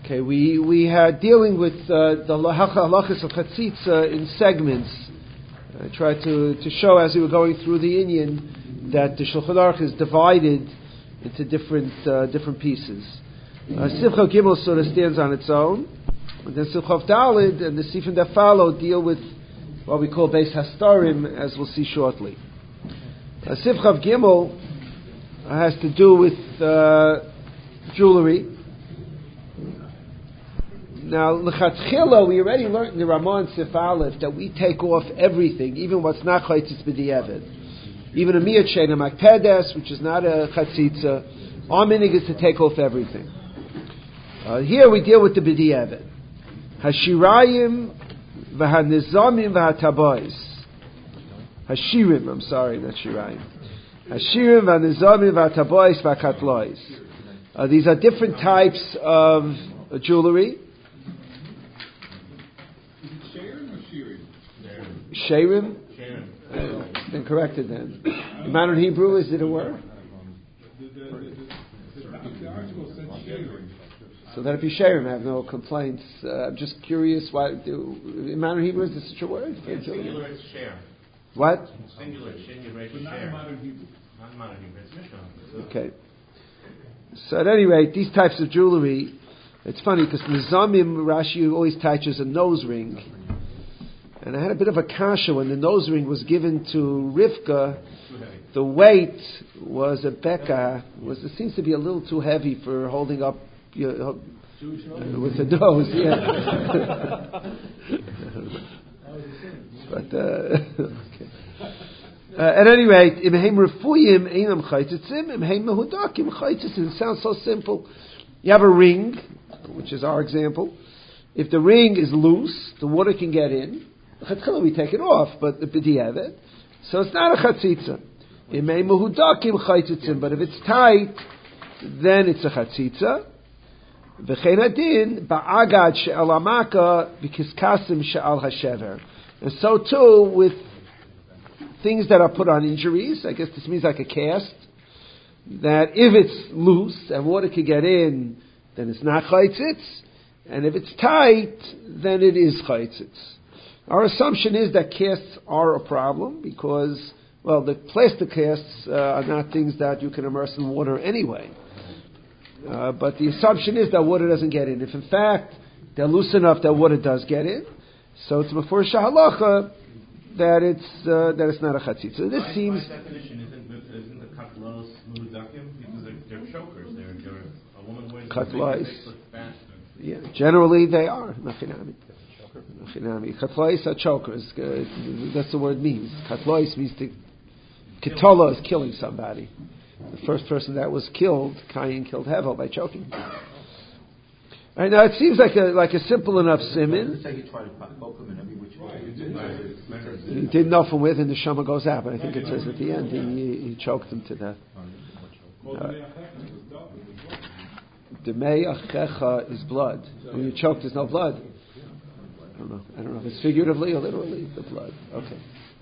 Okay, we had dealing with the halachas of chatzitza in segments. I tried to show as we were going through the Inyan that the Shulchan Aruch is divided into different pieces. Sifcha Gimel sort of stands on its own, and then Sifcha Dalid and the Sifim that follow deal with what we call Beis Hastarim, as we'll see shortly. Sifcha Gimel has to do with jewelry. Now, l'chatchila, we already learned in the Ramah and Sif Aleph that we take off everything, even what's not chaytzitz b'di'evet. Even a miyat sheina makpedes, which is not a chatzitza, our minig is to take off everything. Here we deal with the b'di'evet. Hashirayim v'hanizamim v'hatabois. Hashirim, I'm sorry, not shirayim. Hashirim v'hanizamim v'hatabois v'katlois. These are different types of jewelry. Sheirim? Been corrected then. In modern Hebrew, is it a word? So that if you Sheirim, I have no complaints. I'm just curious why in modern Hebrew is this such a word? Singular is share. What? Singular, share. Not in modern Hebrew. Not in modern Hebrew, it's Mishnah. Okay. So at any rate, these types of jewelry, it's funny because Nizamim, Rashi always touches a nose ring. And I had a bit of a kasha when the nose ring was given to Rivka. The weight was a beka. It seems to be a little too heavy for holding up with the nose. Yeah. But okay. At any rate, imheim refuyim einam chaytitzim, imheim mehudakim chaytitzim. It sounds so simple. You have a ring, which is our example. If the ring is loose, the water can get in. Chatzkala we take it off, but the b'di'evet, so it's not a chatzitza. Imei mehudakim chaytzitzim, but if it's tight, then it's a chatzitza. V'chein adin ba'agad she'al amaka b'kiskasim she'al hashever. And so too with things that are put on injuries. I guess this means like a cast. That if it's loose and water can get in, then it's not chaytzitz, and if it's tight, then it is chaytzitz. Our assumption is that casts are a problem because, well, the plastic casts are not things that you can immerse in water anyway. But the assumption is that water doesn't get in. If in fact they're loose enough that water does get in, so it's before shahalacha that it's not a chatzitza. So this seems. By definition, isn't the katlos mudakim because they're chokers? They're a woman wears katlos. Faster. Yeah, generally they are. Katlois are chokers. That's the word means. Katlois means to. Ketola is killing somebody. The first person that was killed, Cain killed Hevel by choking. Right, now it seems like a simple enough siman. He didn't know from where the neshama goes out, but I think it says at the end he choked him to death. Demei achecha is blood. When you choke, there's no blood. I don't know if it's figuratively or literally the blood. Okay.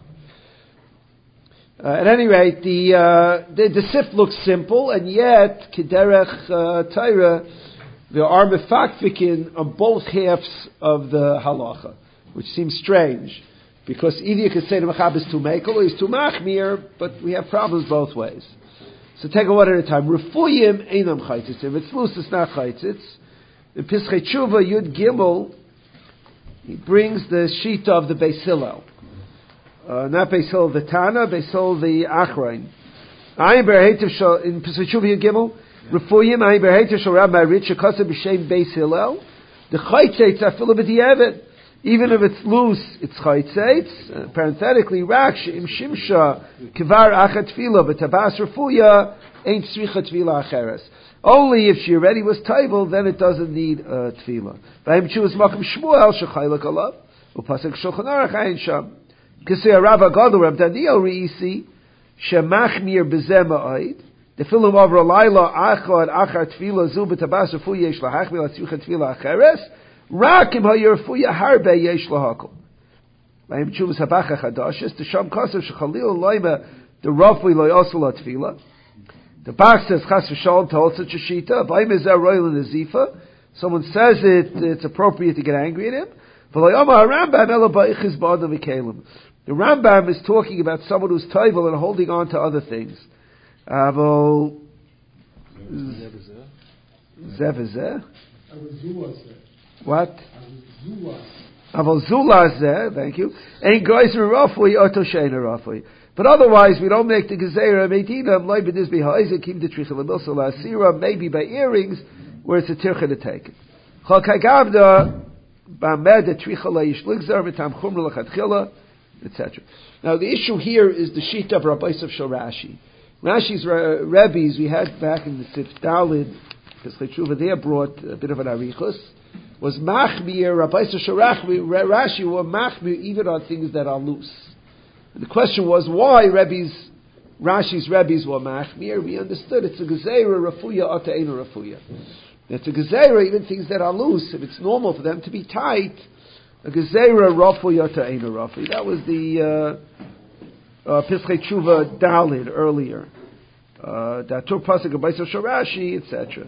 At any rate, the sif looks simple, and yet kederech Torah, there are mefakfikin on both halves of the halacha, which seems strange, because either you could say the mechab is too mekel or he's too machmir, but we have problems both ways. So take a one at a time. Refuyim einam chaytzitz. If it's loose, it's not chaytzitz. In Pischei Tshuva Yud Gimel, he brings the shita of the Beis Hillel. Not Beis Hillel the Tana, Beis Hillel the Achrein. Ayin berhetiv in Pischei Tshuva Yud Gimel, Refuyim ayin berhetiv shal Rabbi Rich shekasa b'shem Beis Hillel. The chaytzitz afilu b'di'evet. Even if it's loose, it's chaytzitz. Parenthetically, rak she'im shimsha kivar achat tefila b'tabas refuya ain't tzricha tefila acheres. Only if she already was table, then it doesn't need tefila. V'ayim chuvas makom Shmuel shechaylak alav u'pasek Shulchan Aruch ayin sham. Kisei Rava Gadol Reb Daniel reisi shemachmir b'zeh ma'od. The film over a laila achad achar tefila zu b'tabas refuya yesh lahachmir tzricha tefila acheres. Rakim ha'yerfuya harbe yesh lahakol. V'ayim chuvas habacha chadashis the sham kasav shechalil loyma the rafui lo yosel tefila. The Bach says chas v'shalom to hold such a shita. V'ayim ezer royal in the zifa someone says it's appropriate to get angry at him. The Rambam is talking about someone who's toivel and holding on to other things. What? Aval zula, thank you. Ain't geyser rafui oto sheina rafui. But otherwise, we don't make the gezerah meidinam loy b'diz b'ha'izah kim the trichel l'milsa la'asira, maybe by earrings where it's a tircha to take it. Chol kagavda ba'med the trichel la'ish ligzar v'tam chumra l'chatchila, etc. Now the issue here is the sheet of Rabbi Yosef Shel Rashi. Rashi's rabbis we had back in the Sif Dalid, because Chetshuva there brought a bit of an arichus, was machmir, Rabbi Yosef Shel Rashi were machmir even on things that are loose. And the question was why Rashi's rabbis were machmir. We understood it's a gezerah rafuya ata eina rafuya. It's a gezerah even things that are loose. If it's normal for them to be tight, a gezerah rafuya ata eina rafuya. That was the Pischei Tshuva Dalid earlier. That took pasuk Rabbi Yosef Shel Rashi, etc.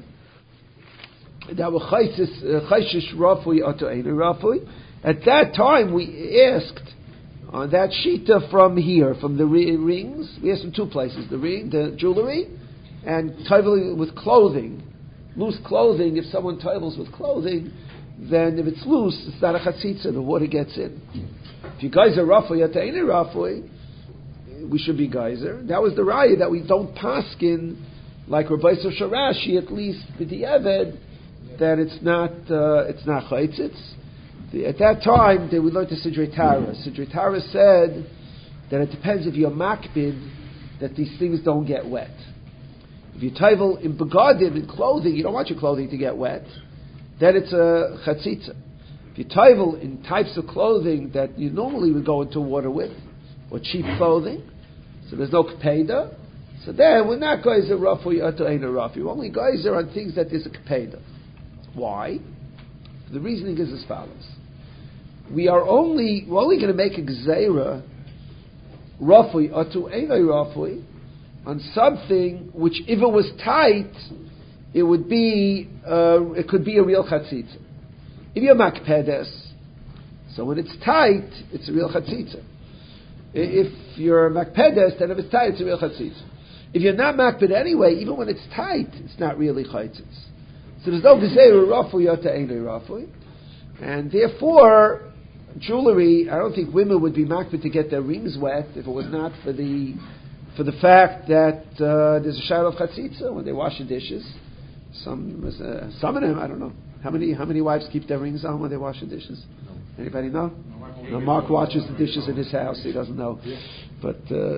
That were chayshish rafui ato einu rafui. At that time, we asked on that shita from here, from the rings. We asked from two places: the ring, the jewelry, and toiveling with clothing, loose clothing. If someone toivels with clothing, then if it's loose, it's not a chatzitza. The water gets in. If you guys are rafui ato einu rafui, we should be geyser. That was the raya that we don't paskin like Rabbi Yosef Shel Rashi, at least with the Eved, that it's not chaytzitz. At that time, we learned the Sidrei Tara. Sidrei Tara said that it depends if you're makbid that these things don't get wet. If you toivel in begadim, in clothing, you don't want your clothing to get wet, then it's a chatzitza. If you toivel in types of clothing that you normally would go into water with, or cheap clothing, so there's no kapeda, so then we're not geyser rafui ato eina rafi. We're only geyser on things that there's a kapeda. Why? The reasoning is as follows: we're only going to make a gzeira rafui ato eina rafui on something which, if it was tight, it would be it could be a real chatzitza. If you're makpedes, so when it's tight, it's a real chatzitza. If you're makpedes, then if it's tight, it's a real chatzitza. If you're not makped anyway, even when it's tight, it's not really chatzitz. So there's no gezeira rafui ata einay rafui, and therefore jewelry. I don't think women would be makped to get their rings wet if it was not for the fact that there's a shadow of chatzitza when they wash the dishes. Some of them, I don't know. How many wives keep their rings on when they wash the dishes? Anybody know? No, Mark watches the dishes in his house. He doesn't know, but the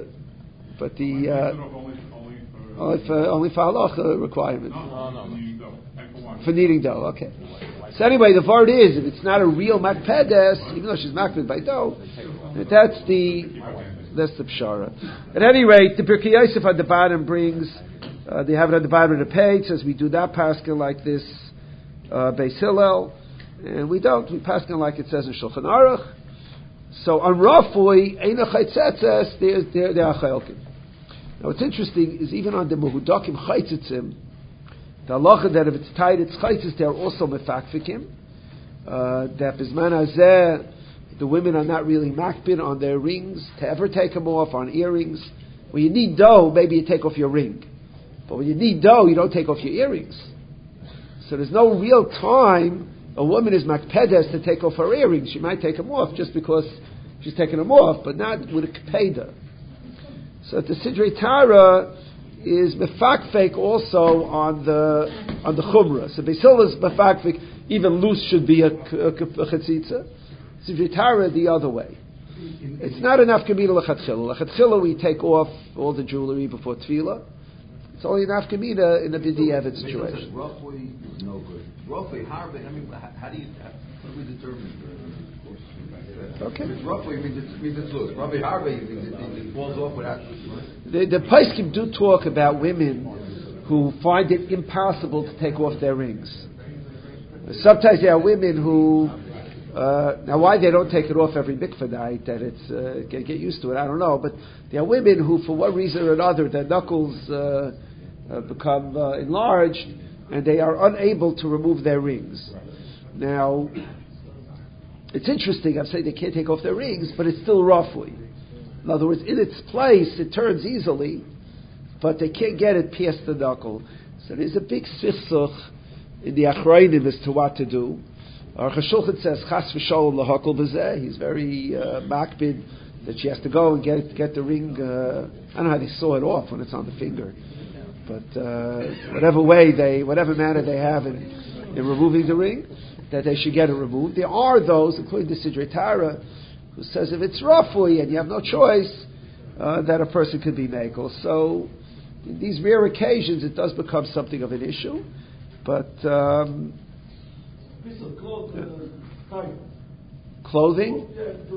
only for halacha requirement. No. For kneading dough. Okay. So anyway, the word is if it's not a real makpedes, even though she's makped by dough, that's the pshara. At any rate, the Birkei Yosef at the bottom brings. They have it at the bottom of the page. Says we do that paskin like this, Beis Hillel, and we don't. We paskin like it says in Shulchan Aruch. So on Rafui, Eina Chaytzetzes, they are Chayilkim. Now what's interesting is even on the Mehudakim Chaytzetzim, the halacha that if it's tied, it's Chaytzes, they are also Mefakfikim. That Bizman Hazeh, the women are not really makbid on their rings, to ever take them off, on earrings. When you need dough, maybe you take off your ring. But when you need dough, you don't take off your earrings. So there's no real time a woman is makpedes to take off her earrings. She might take them off just because she's taking them off, but not with a kapeda. So the Sidrei Tara is mefakfek also on the chumrah. So Beis Hillel is mefakfek, even loose should be a chetzitza. Sidrei Tara the other way. It's not enough kamina lechatchila. Lechatchila we take off all the jewelry before tefillah. It's only enough kamina in a b'di'evet situation. Roughly, no good. Roughly, how do we determine? Okay. If it's roughly, it means it's loose. Roughly, harvey, it falls off without. The Paiskim do talk about women who find it impossible to take off their rings. Sometimes there are women who. Now, why they don't take it off every mikvah night, that it's get used to it, I don't know. But there are women who, for one reason or another, their knuckles become enlarged, and they are unable to remove their rings. Now, it's interesting, I'm saying they can't take off their rings, but it's still roughly. In other words, in its place, it turns easily, but they can't get it past the knuckle. So there's a big sifsuch in the Achrayim as to what to do. Our Chashulchan says, Chas v'sholom lahakol b'zeh. He's very makbid that she has to go and get the ring. I don't know how they saw it off when it's on the finger, but whatever manner they have in removing the ring, that they should get it removed. There are those, including the Sidrei Tara, who says if it's roughly and you have no choice, that a person could be mekel. So, in these rare occasions, it does become something of an issue. But clothing?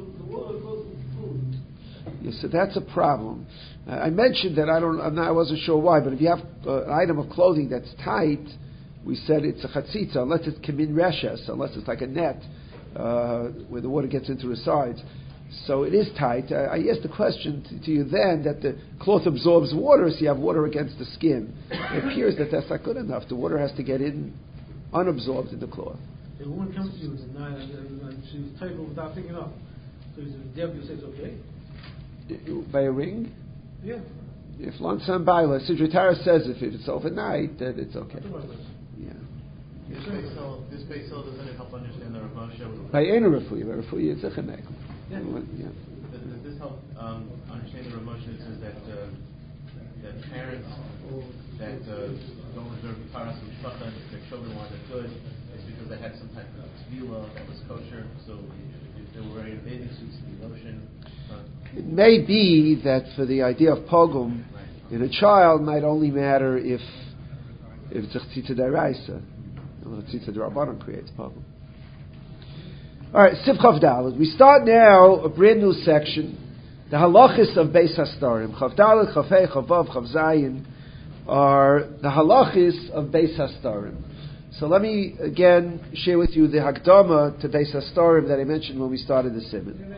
Yes, so that's a problem. I mentioned that I wasn't sure why, but if you have an item of clothing that's tight, we said it's a chatzitza, unless it's kamin reshes, unless it's like a net where the water gets into the sides. So it is tight. I asked the question to you then that the cloth absorbs water, so you have water against the skin. It appears that that's not good enough. The water has to get in unabsorbed in the cloth. If a woman comes to you tonight and she's tight without picking up, so you say it's okay? By a ring? Yeah. If Lansan Baila, Sidrei Tara says if it's overnight, that it's okay. Yeah. This Beisel doesn't help understand the Rav Moshe. By any refuah, it's a chemek. Yeah. Does this help understand the Rav Moshe? It says that parents that don't observe the paras and shvacha, if their children wanted good, it's because they had some type of tevilah that was kosher. So if they were wearing bathing suits in the ocean. It may be that for the idea of pogum in a child might only matter if it's a chtitza deraisa. Chtitza derabanan creates pogum. All right, Siv Chav Daled. We start now a brand new section, the halachis of Beis Hastarim. Chav Daled, Chav Hei, Chav Vav, Chav Zayin are the halachis of Beis Hastarim. So let me again share with you the Hakdama to Beis Hastarim that I mentioned when we started the Siman.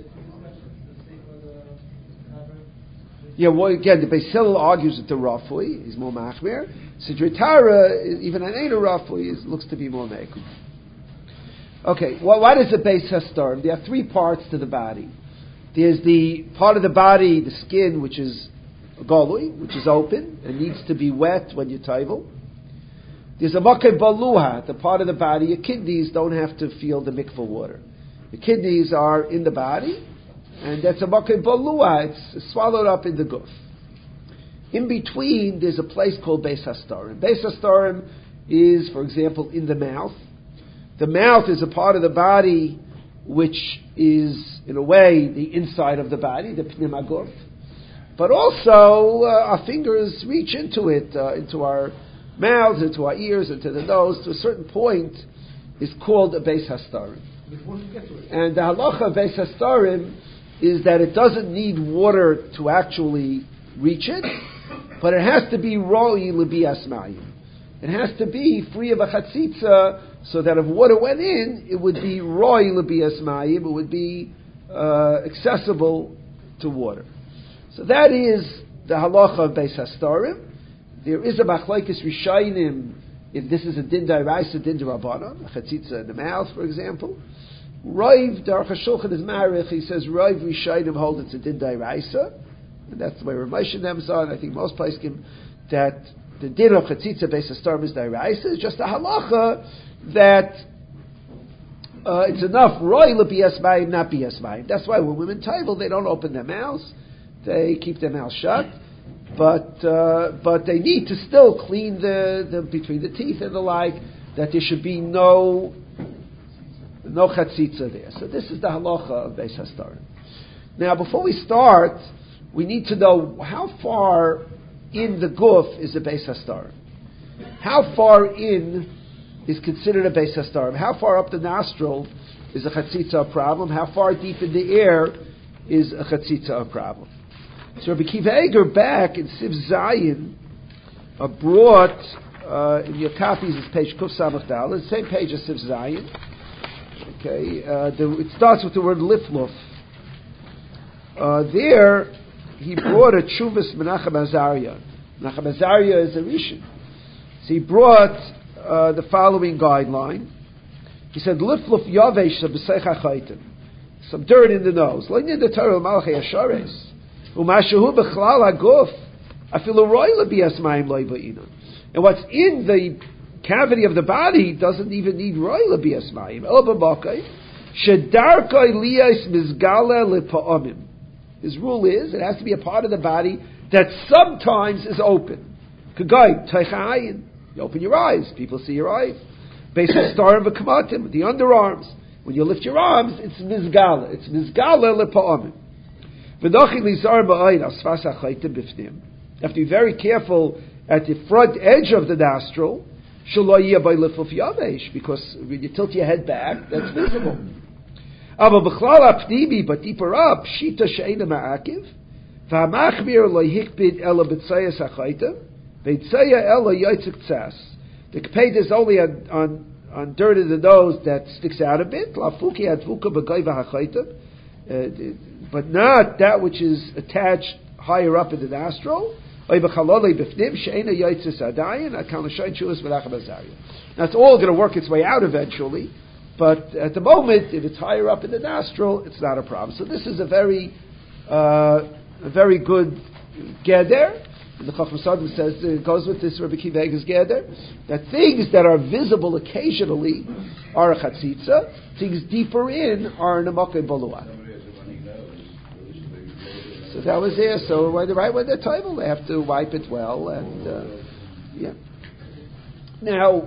Yeah, well, again, the Beis Hillel argues with the Rafui, he's more machmir. Sidrei Tara, even an Eina Rafui, looks to be more mekum. Okay, well, what is the Beis Hastarim? There are three parts to the body. There's the part of the body, the skin, which is golui, which is open and needs to be wet when you taivel. There's a makeh baluha, the part of the body, your kidneys don't have to feel the mikvah water. The kidneys are in the body, and that's a makeh balua, it's swallowed up in the guf. In between, there's a place called Beis Hastarim. Beis Hastarim is, for example, in the mouth. The mouth is a part of the body which is, in a way, the inside of the body, the pnim haguf. But also, our fingers reach into it, into our mouths, into our ears, into the nose, to a certain point, is called a Beis Hastarim. And the halacha of Beis Hastarim is that it doesn't need water to actually reach it, but it has to be roi l'bias mayim. It has to be free of a chatzitza, so that if water went in, it would be roi l'bias mayim, it would be accessible to water. So that is the halacha of Beis Hastarim. There is a machlokes rishayim if this is a din d'oraisa, din d'rabbanan, a chatzitza in the mouth, for example. Rav Aruch HaShulchan is marich. He says Rav Rishayim hold it's a din d'oraisa, and that's the way Rav Moshe them saw. And I think most poskim that the din of chatzitza Beis Hastarim is d'oraisa is just a halacha that it's enough roi l'bias mayim, not bias mayim. That's why when women table, they don't open their mouths; they keep their mouths shut. But they need to still clean the between the teeth and the like. That there should be no chatzitza there. So this is the halacha of Beis Hastarim. Now, before we start, we need to know how far in the guf is a Beis Hastarim. How far in is considered a Beis Hastarim? How far up the nostril is a chatzitza a problem? How far deep in the air is a chatzitza a problem? So Rabbi Kiva Eger back in Siv Zayin brought in your copies it's page Kuf Samach Daled, the same page as Siv Zayin. Okay, it starts with the word lifluf. There, he brought a Chuvas Menachem Azariah. Menachem Azariah is a Rishon. So he brought the following guideline. He said, "Lifluf yavesh b'seicha chaytim." Some dirt in the nose. Le'nid the Torah malchei ashares. U'mashahu b'chlal haguf. Afilu roila bias mayim lo'iba'ina. And what's in the cavity of the body doesn't even need roila bias mayim. El b'makay shedarkay liyas mizgala lepa'amim. His rule is it has to be a part of the body that sometimes is open. Kagay teichayin. You open your eyes, people see your eyes. Based on starim v'kamatim, the underarms. When you lift your arms, it's mizgala. It's mizgala lepa'amim. V'nochi lizar ba'ayin asfas ha'chaytim b'fnim. You have to be very careful at the front edge of the nostril, shelo yeh by lifluf yavesh, because when you tilt your head back, that's visible. Ava b'chlal ha'pnimi, but deeper up, shita she'ena ma'akiv, v'hamachmir lo hikbid ela b'tzayas ha'chaytim, v'tzaya ela yoytzik tzas. The kped is only on dirt in the nose that sticks out a bit, lafuki advuka b'gayva ha'chaytim, but not that which is attached higher up in the nostril. Now it's all going to work its way out eventually, but at the moment, if it's higher up in the nostril, it's not a problem. So this is a very good geder. And the Chacham Sadim says it goes with this Rabbi Akiva Eiger's geder that things that are visible occasionally are a chatzitza, things deeper in are namakei balua. So that was there. So right when they're table, they have to wipe it well, and yeah. Now,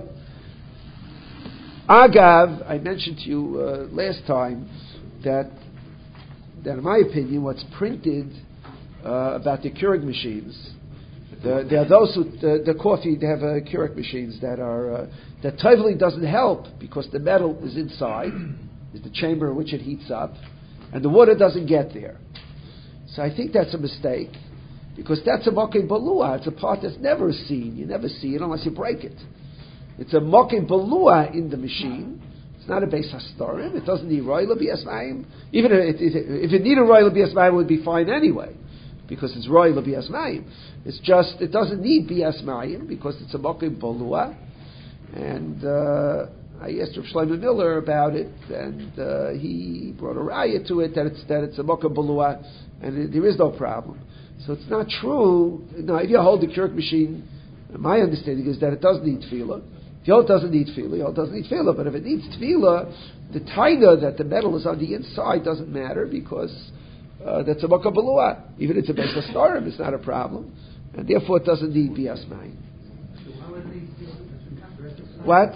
Agav, I mentioned to you last time that in my opinion, what's printed about the Keurig machines, there are those who the coffee they have Keurig machines that are that totally doesn't help because the metal is inside, is the chamber in which it heats up, and the water doesn't get there. So I think that's a mistake, because that's a mokeh balua. It's a part that's never seen. You never see it unless you break it. It's a mokeh balua in the machine. It's not a beis hastorim. It doesn't need roila bias mayim. Even if it needed roila bias mayim, it would be fine anyway, because it's roila bias mayim. It's just it doesn't need bias mayim because it's a mokeh balua. And I asked Rav Shlomo Miller about it, and he brought a raya to it that it's a mokeh balua. And there is no problem. So it's not true. Now, if you hold the Keurig machine, my understanding is that it does need tefillah. If you hold it doesn't need tefillah, you hold it doesn't need tefillah. But if it needs tefillah, the taina that the metal is on the inside doesn't matter because that's a mokeh balua. Even if it's a beis hastorim, it's not a problem. And therefore it doesn't need bias mayim. What?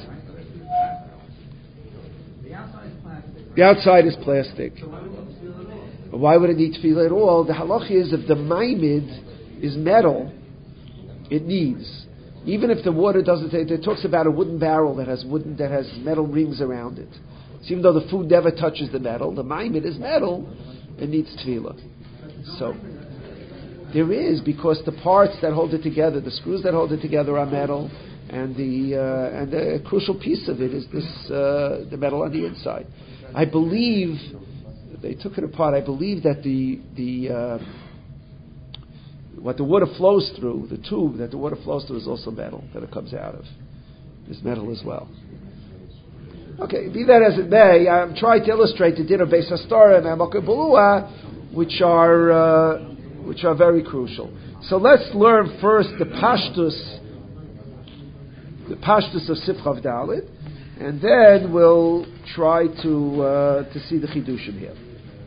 The outside is plastic. Why would it need tefillah at all? The halach is if the maimid is metal, it needs. Even if the water doesn't, it talks about a wooden barrel that has metal rings around it. So even though the food never touches the metal, the maimid is metal, it needs tefillah. So there is, because the parts that hold it together, the screws that hold it together are metal, and the crucial piece of it is the metal on the inside. I believe they took it apart. I believe that what the water flows through, the tube that the water flows through, is also metal that it comes out of. Is metal as well. Okay, be that as it may, I'm trying to illustrate the din of beis hastorim and mokeh balua, which are very crucial. So let's learn first the pashtus of Sifchav Dalet, and then we'll try to see the chidushim here.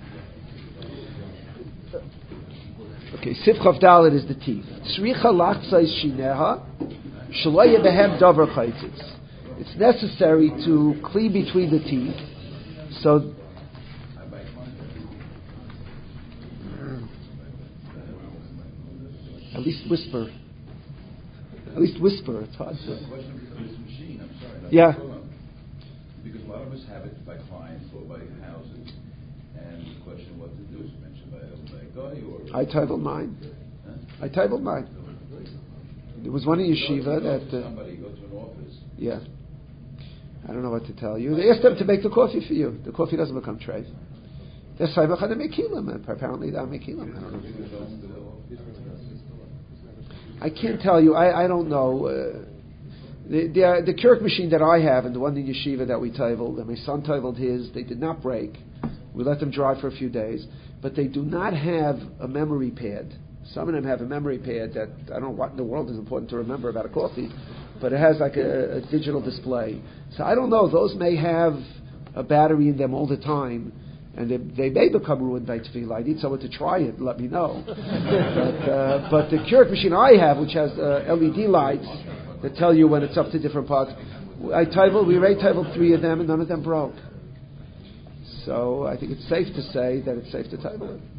Okay, Sifchav Dalet is the teeth. Tzricha lachzais shineha shelo yeh behem davar chaytzitz. It's necessary to clean between the teeth, so at least whisper. It's hard to. Question for this machine. I'm sorry. Yeah. Because a lot of us have it by clients or by houses, and the question what to do is mentioned by a guy or. I titled mine. Huh? I titled mine. There was one in yeshiva that. Somebody go to an office. Yeah. I don't know what to tell you. They asked them to make the coffee for you. The coffee doesn't become treif. They're saimach and mekilim. Apparently they're mekilim. I don't know. I can't tell you. I don't know. The Kirk machine that I have and the one in Yeshiva that we tabled, and my son tabled his, they did not break. We let them dry for a few days, but they do not have a memory pad. Some of them have a memory pad that I don't know what in the world is important to remember about a coffee, but it has like a digital display. So I don't know, those may have a battery in them all the time, and they may become ruined by tefillah. I need someone to try it and let me know. but the Keurig machine I have, which has LED lights that tell you when it's up to different parts, we already tabled 3 of them and none of them broke. So I think it's safe to say that it's safe to table it.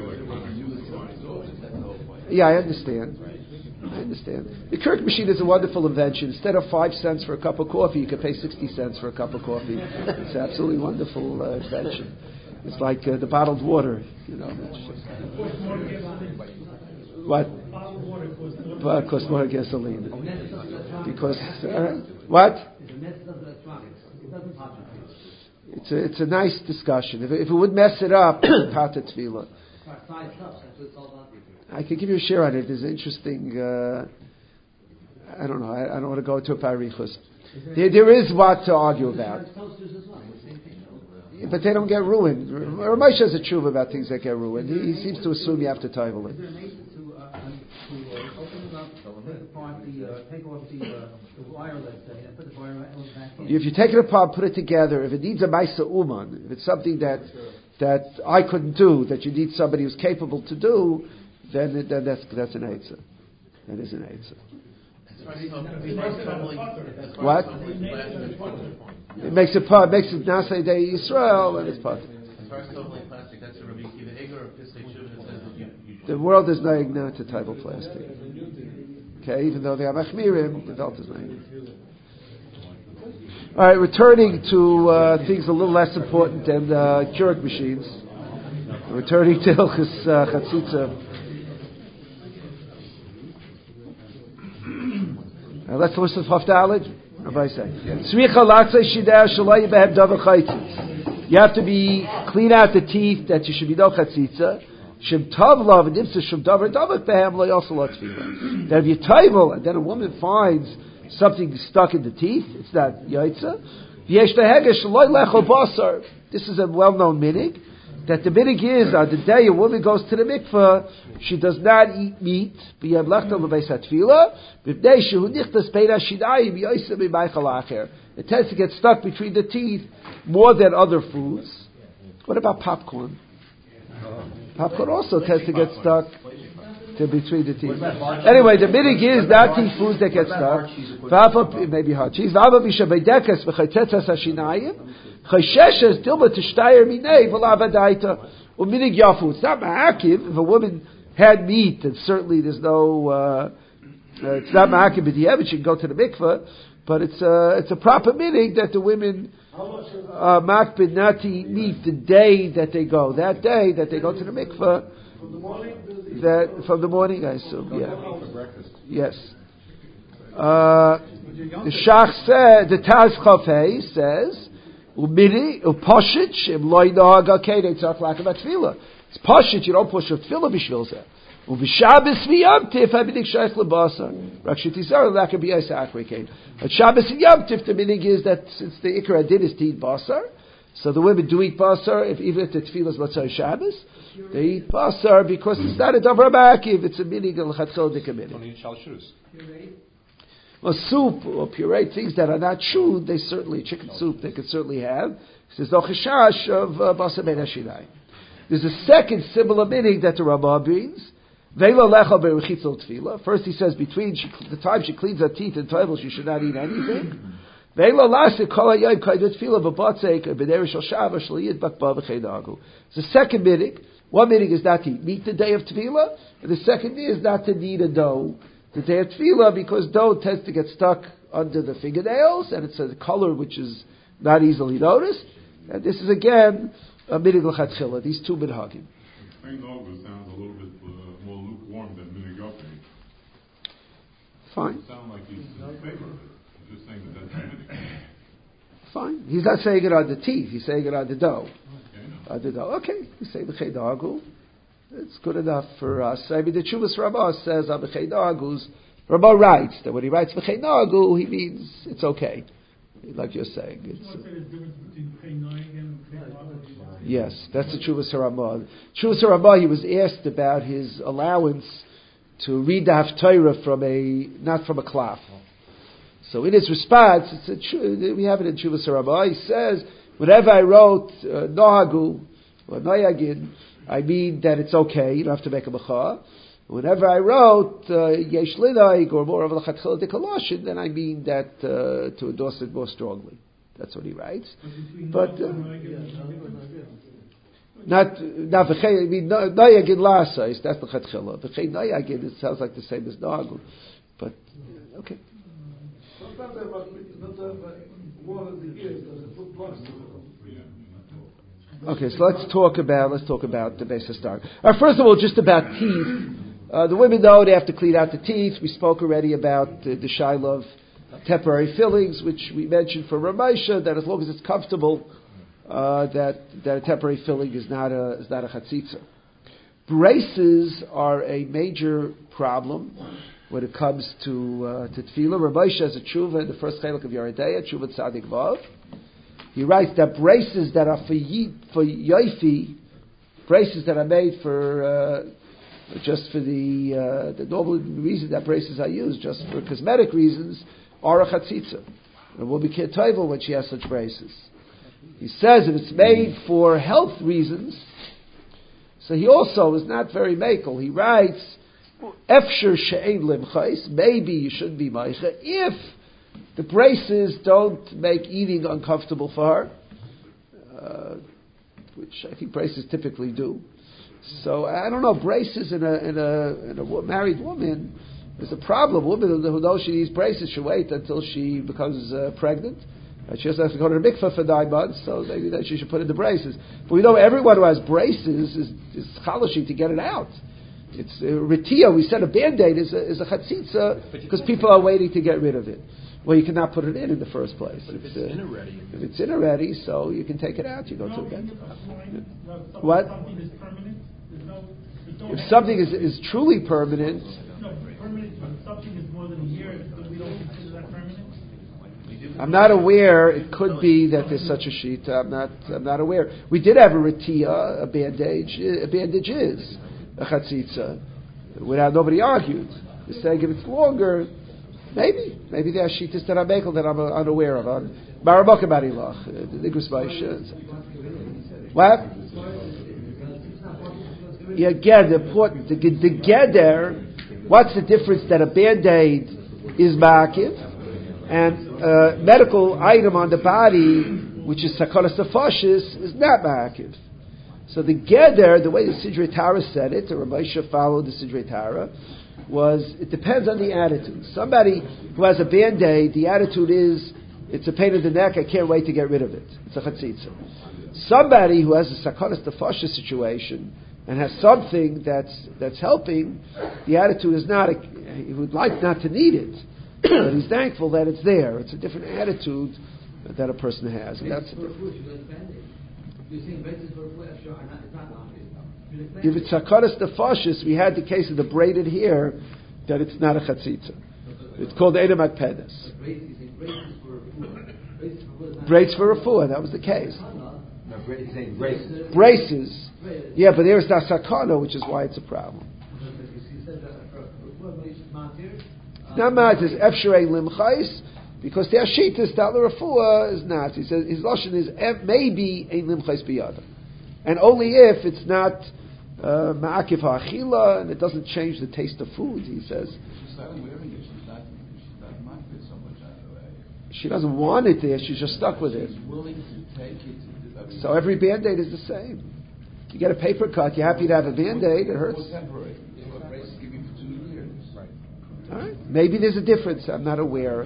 Yeah, I understand. The Keurig machine is a wonderful invention. Instead of 5 cents for a cup of coffee, you can pay 60 cents for a cup of coffee. It's an absolutely wonderful invention. It's like the bottled water, What? But costs more gasoline. Because what? It's a nice discussion. If it would mess it up, Pata Tefillah. I can give you a share on it. There's interesting. I don't know. I don't want to go into a parichus. There is what to argue about. But they don't get ruined. Ramesh has a tshuva about things that get ruined. He seems to assume you have to table it. If you take it apart, put it together. If it needs a Maisa Uman, if it's something that I couldn't do, that you need somebody who's capable to do, then that's an Eitzah. That is an Eitzah. What? It makes it Nasei Dei Yisrael, and it's part. As far as totally plastic, that's a Rabbi Akiva Eger or Pischei Teshuva that says that the world is not to table plastic. Okay, even though they are machmirim, the belt is not. All right, returning to things a little less important than Keurig machines. Returning to Hilchos Chatzitza. Let's listen to Haftalid. Rabbi say, you have to be clean out the teeth that you should be no chatzitza. That if you table and then a woman finds something stuck in the teeth, it's not yaitza. This is a well-known minig. That the minig is on the day a woman goes to the mikveh, she does not eat meat. It tends to get stuck between the teeth more than other foods. What about popcorn? Popcorn also tends to get stuck between the teeth. Anyway, the minig is not eat foods that get stuck. Maybe hard cheese. Chayshes tilma tishtayir minei v'lavadaita u'minig yafu. It's not ma'akiv. If a woman had meat, then certainly there's no. It's not ma'akiv b'di'evet. She can go to the mikveh, but it's a proper minig that the women makbid not to eat meat the day that they go. That day that they go to the mikveh. From the morning. From the morning, I assume. Yeah. Yes. The Shach said the Taz Chafei says. Umidi, uposhit, im loy nohaga kei tzarch lack of tefillah. It's poshit, you don't push a tefillah b'shvil zeh. U'v'shabbos v'yom tif, ha'minig shaykh lebasar. Rak shetizar lack of b'yais akri kein. At Shabbos and Yom Tif, the minig is that since the ikra din is to eat basar, so the women do eat basar, even if the tefillah is Matzah Shabbos, they eat basar because it's not a davar ma'akiv, it's a minig l'chatchil dik a minig. Don't eat shalshus. Well, soup or puree, things that are not chewed, they certainly, chicken soup, they could certainly have. There's no chashash of basar ben hashinai. There's a second similar minig that the Rambam brings. Ve'lo lecha be'rechitzel tefillah. First he says between the time she cleans her teeth and table, she should not eat anything. Ve'lo lasik kol ha'yom kaidet tefillah v'batzek b'nei shel shava shliyit bakba v'cheidagu. It's the second minig. One minig is not to eat meat the day of tefillah, and the second is not to knead a dough the day of tefillah, because dough tends to get stuck under the fingernails, and it's a color which is not easily noticed. And this is again a minig l'chatchila. These two minhagim. Cheidagu sounds a little bit more lukewarm than minig yochei. Fine. It sounds like he's in favor of it. He's just saying that that's minig. Fine. He's not saying it on the teeth. He's saying it on the dough. On the dough. Okay. He's saying the cheidagu. It's good enough for us. I mean, the Chuvas Rabbah says on the cheidagus Ramah writes that when he writes v'chei nagu, he means it's okay, like you're saying. Yes, that's the Chuvas Ramah. Chuvas Ramah, he was asked about his allowance to read the Haftarah not from a klaf. So in his response, we have it in Chuvas Ramah. He says, whenever I wrote nohagu or noyagin, I mean that it's okay. You don't have to make a mecha. Whenever I wrote yesh lidaig or more of a lechatchila dekaloshin, then I mean that to endorse it more strongly. That's what he writes. But not v'chei. I mean noyagin lasais. That's lechatchila. V'chei noyagin. It sounds like the same as nohagu. But okay. Okay, so let's talk about the Beis Hastar. First of all, just about teeth. The women know they have to clean out the teeth. We spoke already about the shaila of temporary fillings, which we mentioned for Ramesha, that as long as it's comfortable, that a temporary filling is not a chatzitza. Braces are a major problem when it comes to tefillah. Ramesha has a tshuva in the first chelak of Yeridea, tshuva tzadik vav. He writes that braces that are for yoifi, braces that are made for just for the normal reason that braces are used, just for cosmetic reasons, are a chatzitza. And a woman can't toivel when she has such braces. He says if it's made for health reasons, so he also is not very makel. He writes, efsher she'ein limchais, maybe you shouldn't be meicha, if the braces don't make eating uncomfortable for her, which I think braces typically do. So I don't know, braces in a married woman is a problem. A woman who knows she needs braces should wait until she becomes pregnant. She doesn't have to go to the mikveh for 9 months, so maybe that she should put in the braces. But we know everyone who has braces is chalashi to get it out. It's ritia. We said a band-aid is a chatzitza because people are waiting to get rid of it. Well, you cannot put it in the first place. But if it's in already. If it's in already, so you can take it out. You go to a bed. What? If something is truly permanent. No, permanent. If something is more than a year, we don't consider that permanent. I'm not aware. It could be that there's such a sheet. I'm not aware. We did have a retia, a bandage. A bandage is a chatzitza. Without nobody argued. They're saying if it's longer. Maybe there are shittas that are mekel that I'm unaware of. Marabok Barilach, the Nigus Vaisha. What? Yeah, again, the geder. What's the difference that a band-aid is ma'akiv and a medical item on the body, which is sakonas nefashis, is not ma'akiv? So the geder, the way the Sidrei Tara said it, the Ramesha followed the Sidrei Tara, was it depends on the attitude. Somebody who has a band-aid, the attitude is, it's a pain in the neck, I can't wait to get rid of it. It's a chatzitza. Somebody who has a sakonas nefashis situation and has something that's helping, the attitude is not, he would like not to need it, but he's thankful that it's there. It's a different attitude that a person has. And that's if it's sakonas nefashis, we had the case of the braided hair, that it's not a chatzitza. It's called edom akpedes. Braids for refuah, that was the case. Braces. Yeah, but there's not sakana, which is why it's a problem. Now, is efsherei limchais, because their shittas that the refuah is not. He says his lashon is maybe a limchais biyada, and only if it's not ma'akif ha'achila and it doesn't change the taste of food. He says She's not wearing it. She's not market so much out of the way. She doesn't want it there. She's just stuck with it. She's willing to take it. So every band-aid is the same. You get a paper cut. You're happy to have a band-aid. It hurts. Temporary. So a brace give you for 2 years. Right. All right. Maybe there's a difference. I'm not aware.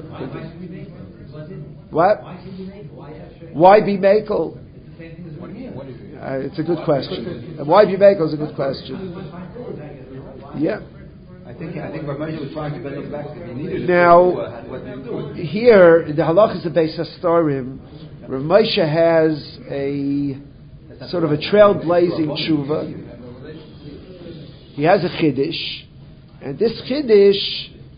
What? Why be makel? It's a good question. And why be makel is a good question. Yeah. I think Ramesha was trying to bend them back. If he needed now, it, here the halachas of Beis Hastarim, Ramesha has a sort of a trailblazing tshuva. He has a chiddush, and this chiddush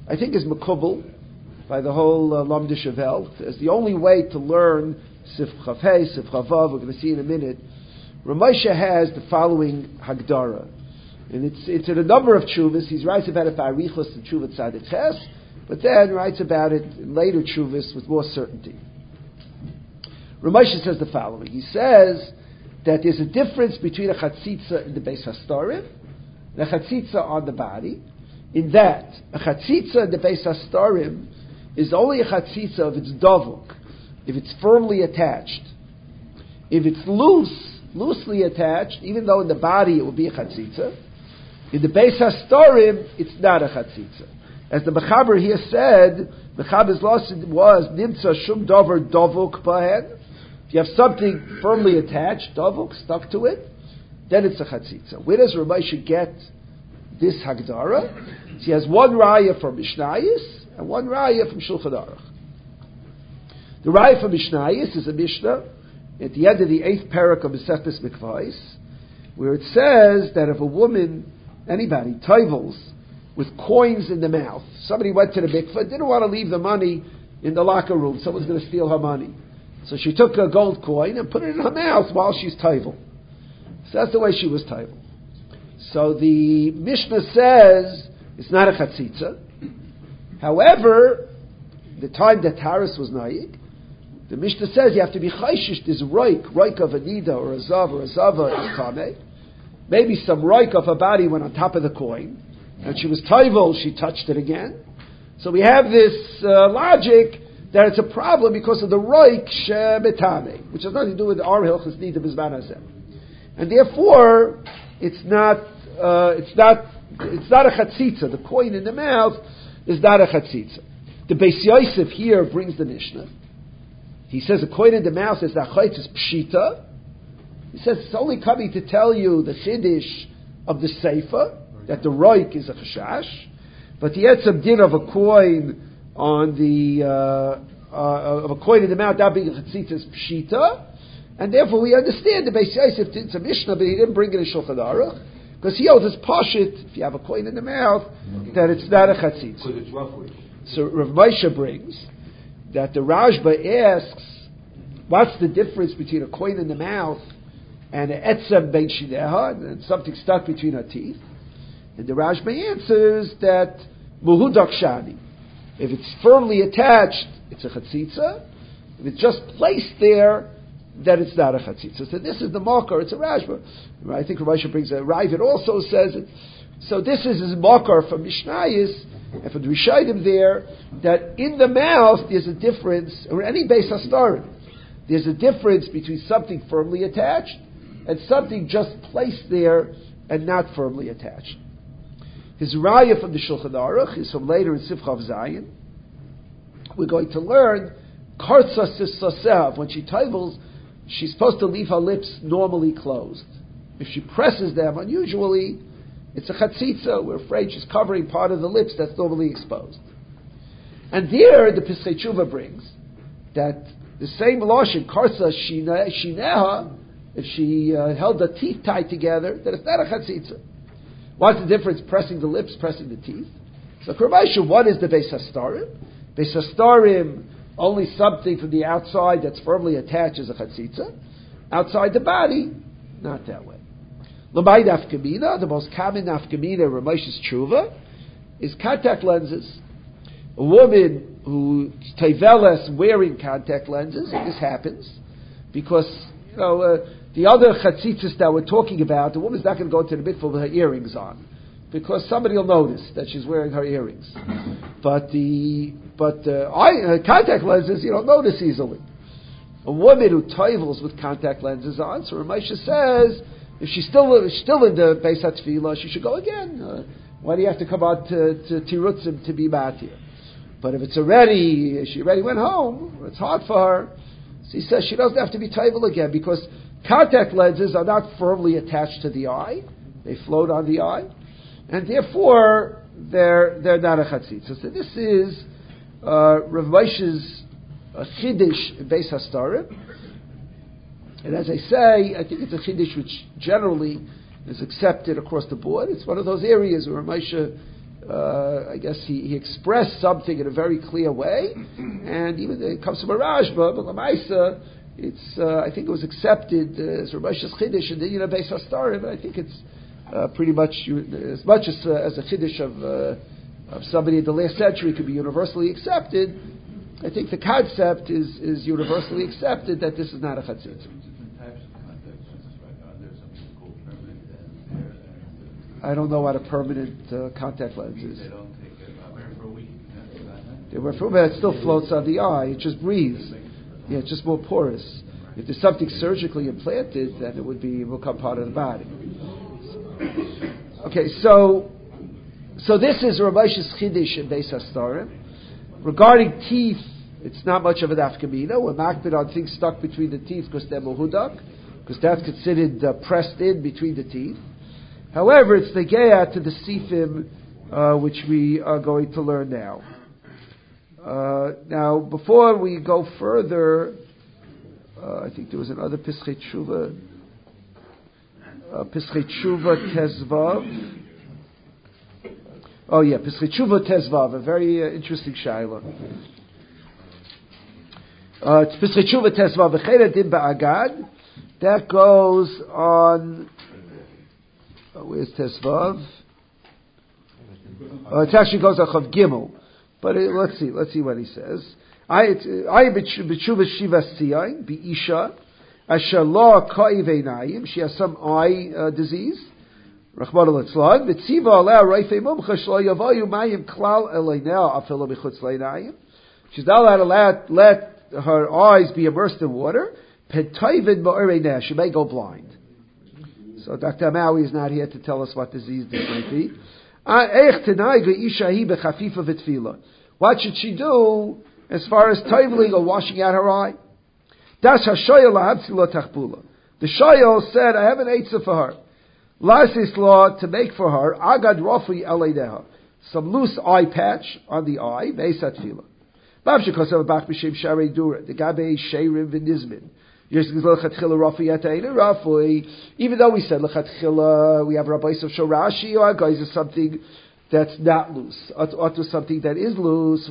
I think is makubal by the whole Lamdish Welt as the only way to learn Sif Chavhei, Sif Chavav. We're going to see in a minute. Ramosha has the following Hagdara, and it's in a number of tshuvas. He writes about it by Arichos and Tshuva Tzadik Ches, but then writes about it in later tshuvas with more certainty. Ramosha says the following. He says that there's a difference between a chatzitza in the Beis Hastarim and a chatzitza on the body, in that a chatzitza in the Beis Hastarim is only a chatzitza if it's davuk, if it's firmly attached. If it's loosely attached, even though in the body it will be a chatzitza, in the Beis Hastarim it's not a chatzitza. As the Mechaber here said, Mechaber's loss was nimtza shum davar davuk bahen. If you have something firmly attached, davuk, stuck to it, then it's a chatzitza. Where does Ramosha get this Hagdara? He has one raya from Mishnayos and one raya from Shulchan Aruch. The raya from Mishnayos is a Mishnah at the end of the 8th parak of Masechtas Mikvahos, where it says that if a woman, anybody, tovels with coins in the mouth, somebody went to the mikvah, didn't want to leave the money in the locker room, someone's going to steal her money. So she took a gold coin and put it in her mouth while she's tovel. So that's the way she was tovel. So the Mishnah says it's not a chatzitza. However, the time that Taurus was naik, the Mishnah says you have to be chayshish. There's roik of a nida or a zav or a zava is tameh. Maybe some roik of her body went on top of the coin, and she was tovel, she touched it again. So we have this logic that it's a problem because of the roik shebetame, which has nothing to do with our hilchos nida b'zman hazeh, and therefore it's not a chatzitza. The coin in the mouth is not a chatzitza. The Beis Yosef here brings the Mishnah. He says a coin in the mouth is nachayt is pshita. He says it's only coming to tell you the chiddush of the seifa, that the roik is a chashash, but the etzem din of a coin on the of a coin in the mouth, that being a chatzitza is pshita, and therefore we understand the Beis Yosef did some Mishnah, but he didn't bring it in Shulchan Aruch because he holds his pashit. If you have a coin in the mouth, that it's not a chatzitza. Because it's roughly. So Rav Moshe brings that the Rashba asks, what's the difference between a coin in the mouth and an etzem bein shineha, and something stuck between her teeth? And the Rashba answers that muhudak shani. If it's firmly attached, it's a chatzitza. If it's just placed there, then it's not a chatzitza. So this is the makar. It's a Rashba. I think Rav Moshe brings a Ravid also says it. So this is his makar from Mishnayos and from the Rishayim there, that in the mouth there's a difference, or any Beis Hastarim, there's a difference between something firmly attached and something just placed there and not firmly attached. His raya from the Shulchan Aruch is from later in Sifchav Zayin. We're going to learn Kartza Sisasev. When she tovels, she's supposed to leave her lips normally closed. If she presses them unusually, it's a chatzitza. We're afraid she's covering part of the lips that's normally exposed. And there, the Pesach Tshuva brings that the same lashon, karsa shineha, if she held the teeth tight together, that it's not a chatzitza. What's the difference? Pressing the lips, pressing the teeth. So, Kurbaisha, what is the Beis Hastarim? Beis Hastarim, only something from the outside that's firmly attached is a chatzitza. Outside the body, not that way. L'may nafkamina, the most common nafkamina in Ramoshe's tshuva, is contact lenses. A woman who teveles wearing contact lenses, and this happens because the other chatzitzas that we're talking about, the woman's not going to go into the mikvah with her earrings on because somebody will notice that she's wearing her earrings. But contact lenses you don't notice easily. A woman who tovels with contact lenses on, so Ramosha says, if she's still in the Beis HaTfilah, she should go again. Why do you have to come out to Tirutzim to be matir? But if she already went home, it's hard for her. So he says she doesn't have to be tovel again because contact lenses are not firmly attached to the eye; they float on the eye, and therefore they're not a chatzitza. So this is Rav Moshe's chiddush in Beis Hastarim. And as I say, I think it's a chiddush which generally is accepted across the board. It's one of those areas where Moshe I guess he expressed something in a very clear way, and even it comes from a Rashba, but Lamaisa, it's I think it was accepted as Ramash's Chiddush in the Beis Hastarim, but I think it's pretty much as much as a Chiddush of somebody in the last century could be universally accepted. I think the concept is universally accepted that this is not a chatzitza. Different types of contact lenses, right? There's something called permanent and I don't know what a permanent contact lens is. they don't take it for a week. They wear for a week, it still floats on the eye. It just breathes. Yeah, it's just more porous. If there's something surgically implanted, then it will become part of the body. Okay, so this is Ramash's Chiddush in Beis Hastarim. Regarding teeth, it's not much of a nafkamina. We're makbid on things stuck between the teeth because they're mohudak, because that's considered pressed in between the teeth. However, it's negeah to the sifim, which we are going to learn now. Now, before we go further, I think there was another Pischei Tshuva. Pischei Tshuva Tezvav. Oh yeah, Pischei Tshuva Tezvav, a very interesting shaila. It's Pischei Tshuva Tezvav, V'cheda Din Ba'agad. That goes on, where's Tezvav? It actually goes on Chav Gimel. But let's see what he says. I b'tshuva shivas tziyayin b'isha asher lo ka'iv einayim. She has some eye disease. Rachmana litzlan. V'tziva aleh reifei mumcha shlo yavayu mayim klal eleinah afilo b'chutz leinayim. She's not allowed to let her eyes be immersed in water. Petayvin ma'oreinah. She may go blind. So Dr. Amawi is not here to tell us what disease this might be. What should she do as far as toiveling or washing out her eye? The shayel said, I have an eitzah for her. Lasis law to make for her agad rofi aleideha, some loose eye patch on the eye, beisat tefillah. The gabe sheirim v'nizmin. Even though we said lechatchila, we have Rabbi Yosef Shorashi, or guys is something that's not loose, or to something that is loose.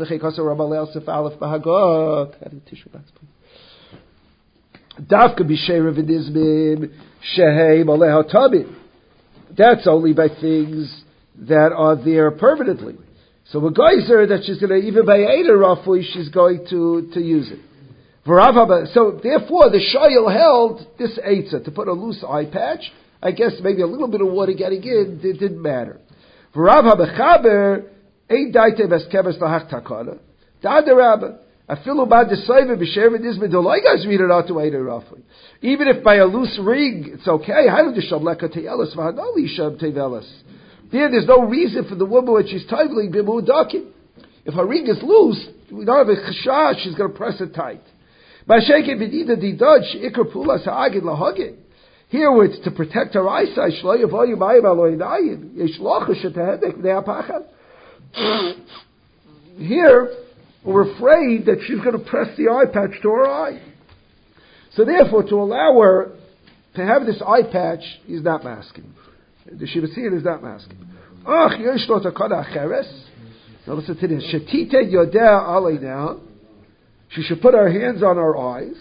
Dafka b'sheirim v'nizmin sheheim aleha tabim. That's only by things that are there permanently. So a geyser that she's going to, even by Eider Rafui, she's going to use it. So therefore, the shayil held this eitzah to put a loose eye patch. I guess maybe a little bit of water getting in, it didn't matter. V'rav habechaber ein daite v'eskeves lahach takana. Da'ad Rabba afilu bad desayve b'sherim nizme doloigas read it out to Eider Rafui. Even if by a loose ring, it's okay. Hayu desham leka teyelas v'hanali sham tevelas. There's no reason for the woman when she's tightly bimudakim. If her ring is loose, we don't have a chashash, she's going to press it tight. Here it's to protect her eyesight. Here we're afraid that she's going to press the eye patch to her eye. So therefore, to allow her to have this eye patch, he's not masking. The Shivasiyan is not masking. Now listen to this. She should put her hands on her eyes.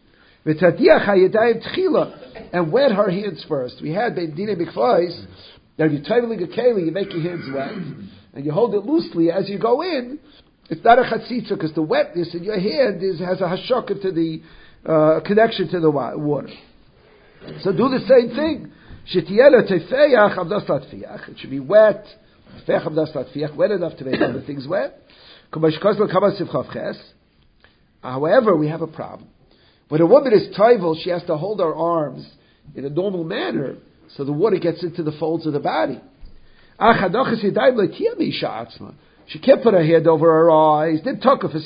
And wet her hands first. We had Dine Mikvais, that if you're tightening a keli, you make your hands wet, and you hold it loosely as you go in. It's not a chatzitza, because the wetness in your hand has a hashaka to the connection to the water. So do the same thing. It should be wet. Wet enough to make other things wet. However, we have a problem. When a woman is toivel, she has to hold her arms in a normal manner so the water gets into the folds of the body. She can't put her hand over her eyes. Then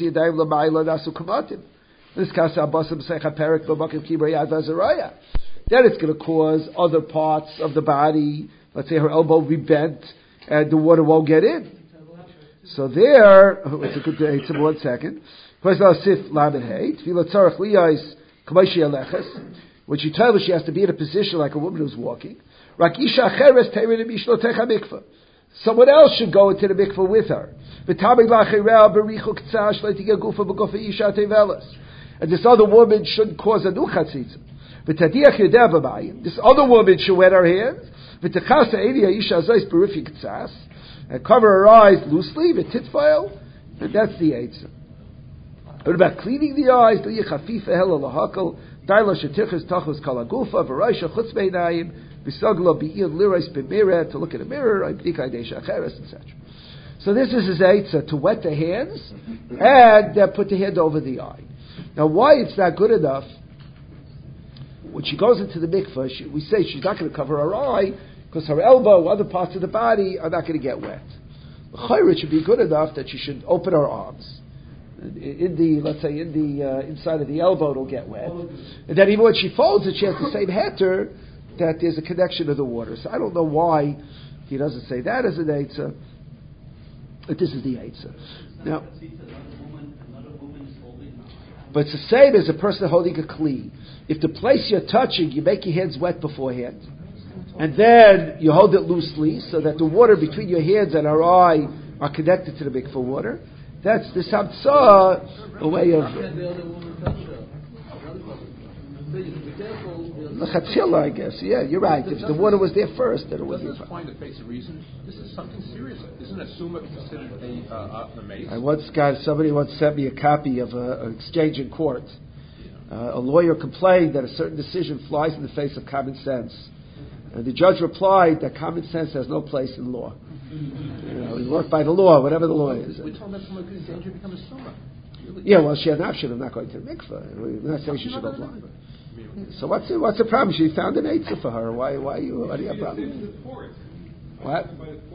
it's going to cause other parts of the body. Let's say her elbow will be bent and the water won't get in. So there, it's a good day. It's 1 second. When she tells she has to be in a position like a woman who's walking. someone else should go into the mikveh with her. And this other woman shouldn't cause a new chatzitza. This other woman should wet her hands and cover her eyes loosely with titfile, and that's the eitzah. What about cleaning the eyes? To look in the mirror, etc. So this is his eitzah, to wet the hands and put the hand over the eye. Now, why it's not good enough? When she goes into the mikveh, we say she's not going to cover her eye because her elbow, other parts of the body are not going to get wet. It should be good enough that she should open her arms. Inside of the elbow, it'll get wet. And then even when she folds it, she has the same heter that there's a connection to the water. So I don't know why he doesn't say that as an eitzah, but this is the eitzah. Now, but it's the same as a person holding a kli. If the place you're touching, you make your hands wet beforehand, and then you hold it loosely so that the water between your hands and her eye are connected to the mikveh water. That's the samtzah, a way of L'chatzila, I guess. Yeah, you're right. If the water was there first, then it would be fine. Doesn't this point of face a reason? This is something serious. Isn't a summa considered a mace? Somebody once sent me a copy of an exchange in court. A lawyer complained that a certain decision flies in the face of common sense. And the judge replied that common sense has no place in law. We work by the law, whatever the law is. We're talking about someone who's in danger to become a summa. Yeah, well, she had an option of not going to the mikveh. We're not saying she should go blind. So what's the problem? She found an eitzah for her. Why do you have a problem? What?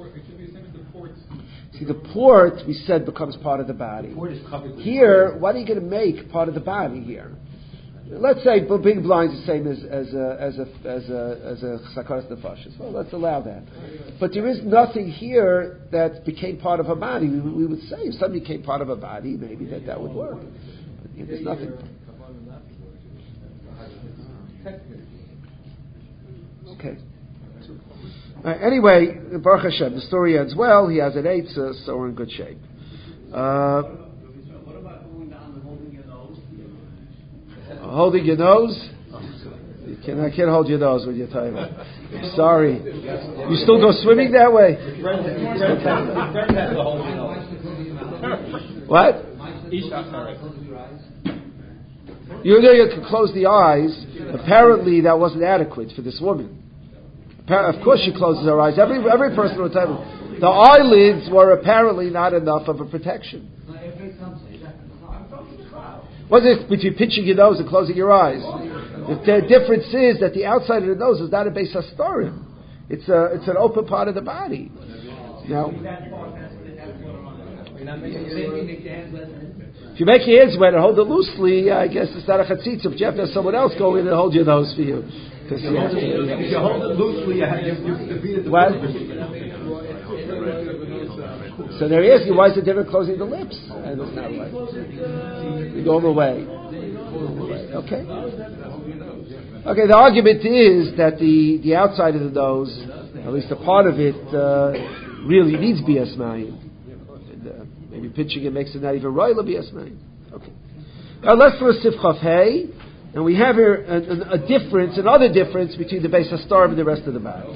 See, the port, we said, becomes part of the body. Here, what are you going to make part of the body here? Let's say being blind is the same as a sakaras nefashis. Well, let's allow that. But there is nothing here that became part of her body. We would say if something became part of her body, maybe that would work. But there's nothing. Okay. Anyway, Baruch Hashem, the story ends well. He has an eitzah, so we're in good shape. Holding your nose? I can't hold your nose with your title. I'm sorry. You still go swimming that way? What? You know you can close the eyes. Apparently that wasn't adequate for this woman. Of course she closes her eyes. Every person will tell you. The eyelids were apparently not enough of a protection. What's it between pinching your nose and closing your eyes? The difference is that the outside of the nose is not a beis hastorim. It's an open part of the body. Now, if you make your hands wet and hold it loosely, I guess it's not a chatzitza. But you have to have someone else go in and hold your nose for you. If you hold it loosely, you defeated the what? So they're asking, why is it different closing the lips? And it's not right. The normal way. Okay. Okay, the argument is that the outside of the nose, at least a part of it, really needs bias mayim. Maybe pinching it makes it not even royal bias mayim. Okay. Now let's do a sifchaf hey, and we have here another difference between the beis hastorim and the rest of the body.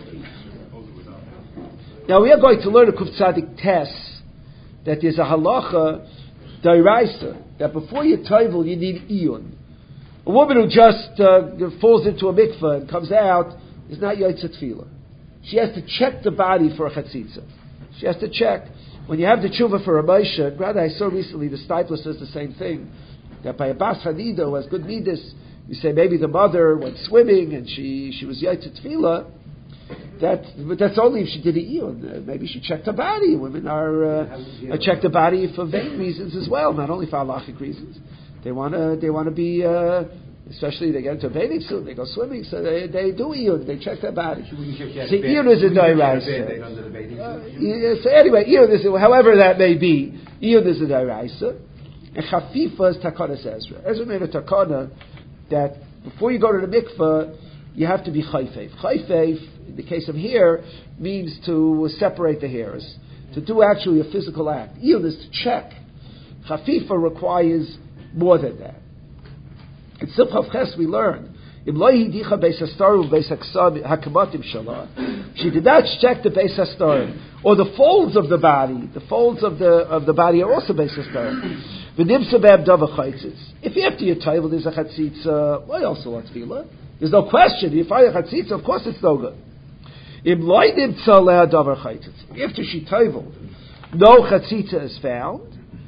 Now we are going to learn a Kuf Tzadik test that there's a halacha d'oraisa that before you tovel you need iyun. A woman who just falls into a mikveh and comes out is not yotze tefillah. She has to check the body for a chatzitza. She has to check. When you have the tshuva for a Moshe, rather I saw recently the Stipler says the same thing, that by a bas hanida who has good midas, you say maybe the mother went swimming and she was yotze tefillah. But that's only if she did an iyun. Maybe she checked her body. Women are check the body for vain reasons as well, not only for halachic reasons. They want to be, especially they get into a bathing suit, they go swimming, so they do iyun. They check their body. So iyun is a d'oraisa. So anyway, iyun is, however that may be, iyun is a d'oraisa. And chafifa is takanas Ezra. Ezra made a takana that before you go to the mikveh, you have to be chayfeif. Chayfeif In the case of hair, means to separate the hairs, to do actually a physical act. Iyun is to check. Chafifa requires more than that. In Simchav Ches we learn, she did not check the Beis Hastarim, or the folds of the body. The folds of the body are also Beis Hastarim. If after your table there's a chatzitza, why also want tefillah? There's no question. If I have a chatzitza, of course it's no good. After she tabled, no chatzitza is found.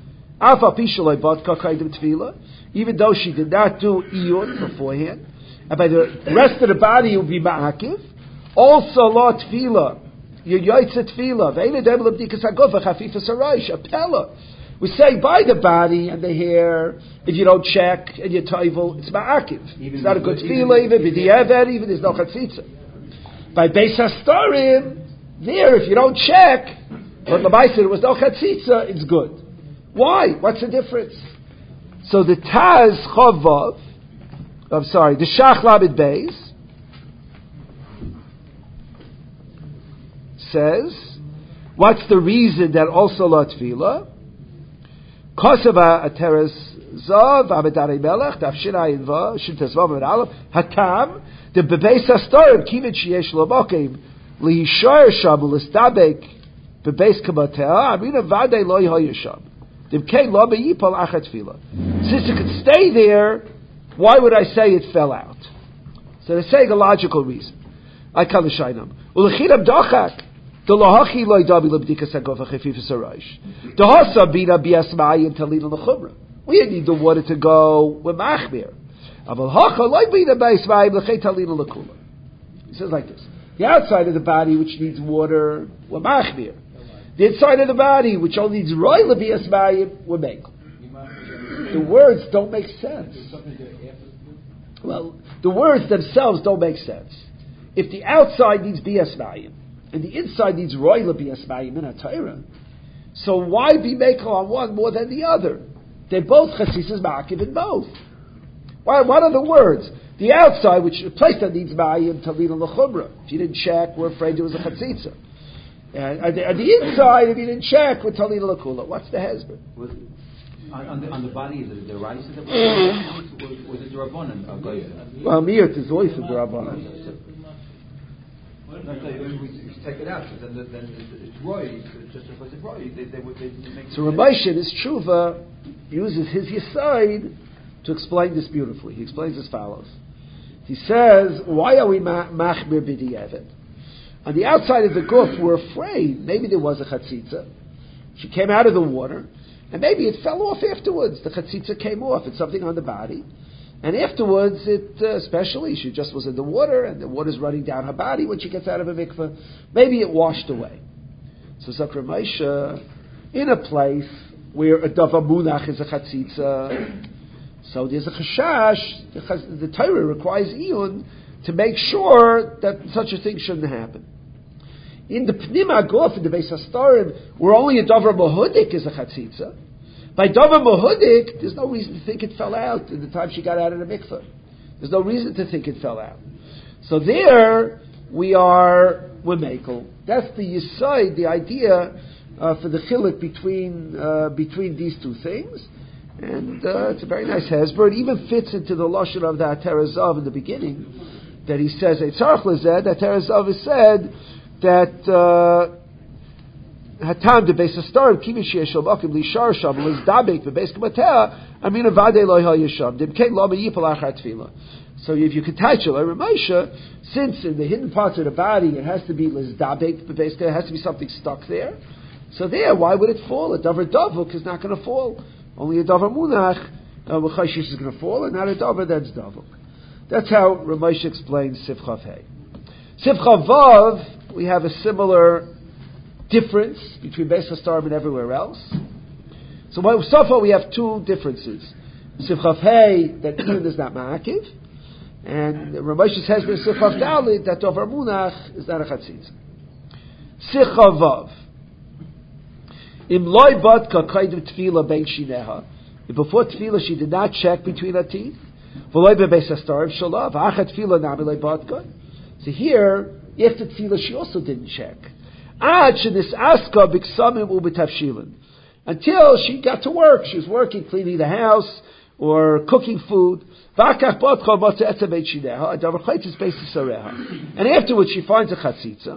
Even though she did not do iyun beforehand, and by the rest of the body it will be ma'akiv. Also, la tefillah, your yoytze tefillah, ve'enedem l'bdikas haguf v'chafifa saraish, a pella. We say by the body and the hair, if you don't check and you toivel, it's ma'akiv. It's not a good tefillah, even b'di'evet, even there's no chatzitza. By Beis Hastarim, there, if you don't check, but l'maisa there was no chatzitza, it's good. Why? What's the difference? So the Taz Chavav, the Shach Lamed Beis says, what's the reason that also la tefillah? Kosava ateres zav abedari melech dafshinai inva shintesvav and aleph hakam the bebeis hastarim kimin sheyesh lobokim liyishar sham ulistabek bebeis kabatea amina vadei lo yisham dimkei lo beyipol achat tefillah. Since it could stay there, why would I say it fell out? So they're saying a logical reason. I call the shainam. Ulechidam dochak. The lahachi loy dabi lebdikas hagof hachifif saraish. The hasa bina biasmai and talina lechumra. We didn't need the water to go with machmir. Aval hacha loy bina biasmai lechay talina lekula. He says like this: the outside of the body which needs water, we're machmir. The inside of the body which only needs roy lebiasmai, we're mekel. The words don't make sense. Well, the words themselves don't make sense. If the outside needs biasmayim and the inside needs royla biasmayim in a Torah, so why be mekel on one more than the other? They're both chasisas ma'akiv in both. What are the words? The outside, which a place that needs ma'ayim talina l'chumra. If you didn't check, we're afraid there was a chatzitza. And the inside, if you didn't check, we're talina l'kula. What's the hezbollah? On the body, is it the rice that was it the rabbanon? Well, miyut is always the rabbanon. We take it out, then it's roy. Just because it's roy, they make. So Ramosha in his tshuva uses his yisaid to explain this beautifully. He explains as follows. He says, "Why are we machmir b'di'evet? On the outside of the guf, we're afraid maybe there was a chatzitza. She came out of the water." And maybe it fell off afterwards. The chatzitza came off. It's something on the body. And afterwards, especially, she just was in the water, and the water's running down her body when she gets out of a mikveh. Maybe it washed away. So Zakra Moshe, in a place where a davar munach is a chatzitza, so there's a chashash, the Torah requires iyun to make sure that such a thing shouldn't happen. In the Pnima Gof, in the Beis Hastarim, where only a davar mohudik is a chatzitza, by davar mohudik, there's no reason to think it fell out in the time she got out of the mikveh. There's no reason to think it fell out. So there, we're mekel. That's the yisaid, the idea for the chiluk between these two things. And it's a very nice hezbollah. It even fits into the lashon of the Ater Zav in the beginning, that he says, Eitzarch lezed, Ater Zav is said, that hatam de beis hastarim kimi sheyesh lobakim lishar sham lizdabek bebeis kamatea amina vadei lo hayisham demkei lo meyipol achar tefillah. So if you can touch it, Ramosha, since in the hidden parts of the body it has to be lizdabek bebeis, it has to be something stuck there. So there, why would it fall? A davar davuk is not going to fall. Only a davar munach v'chayshish is going to fall, and not a davar that's davuk. That's how Ramosha explains Sifchav Hey. Sifchav Vav, we have a similar difference between Beis Hastarim and everywhere else. So far we have two differences. Sifchav Hey, that Iyun is not ma'akiv, and Ramosha says in Sifchav Dalit that davar munach is not a chatzitz. Sifchav Vav. Im loy batka kaidim tefila bein shineha. If before tefila she did not check between her teeth, v'loy bebeis hastarim shalav achat tefila nami loy batka. So here After tefillah, she also didn't check. Until she got to work. She was working, cleaning the house, or cooking food. And afterwards she finds a chatzitza.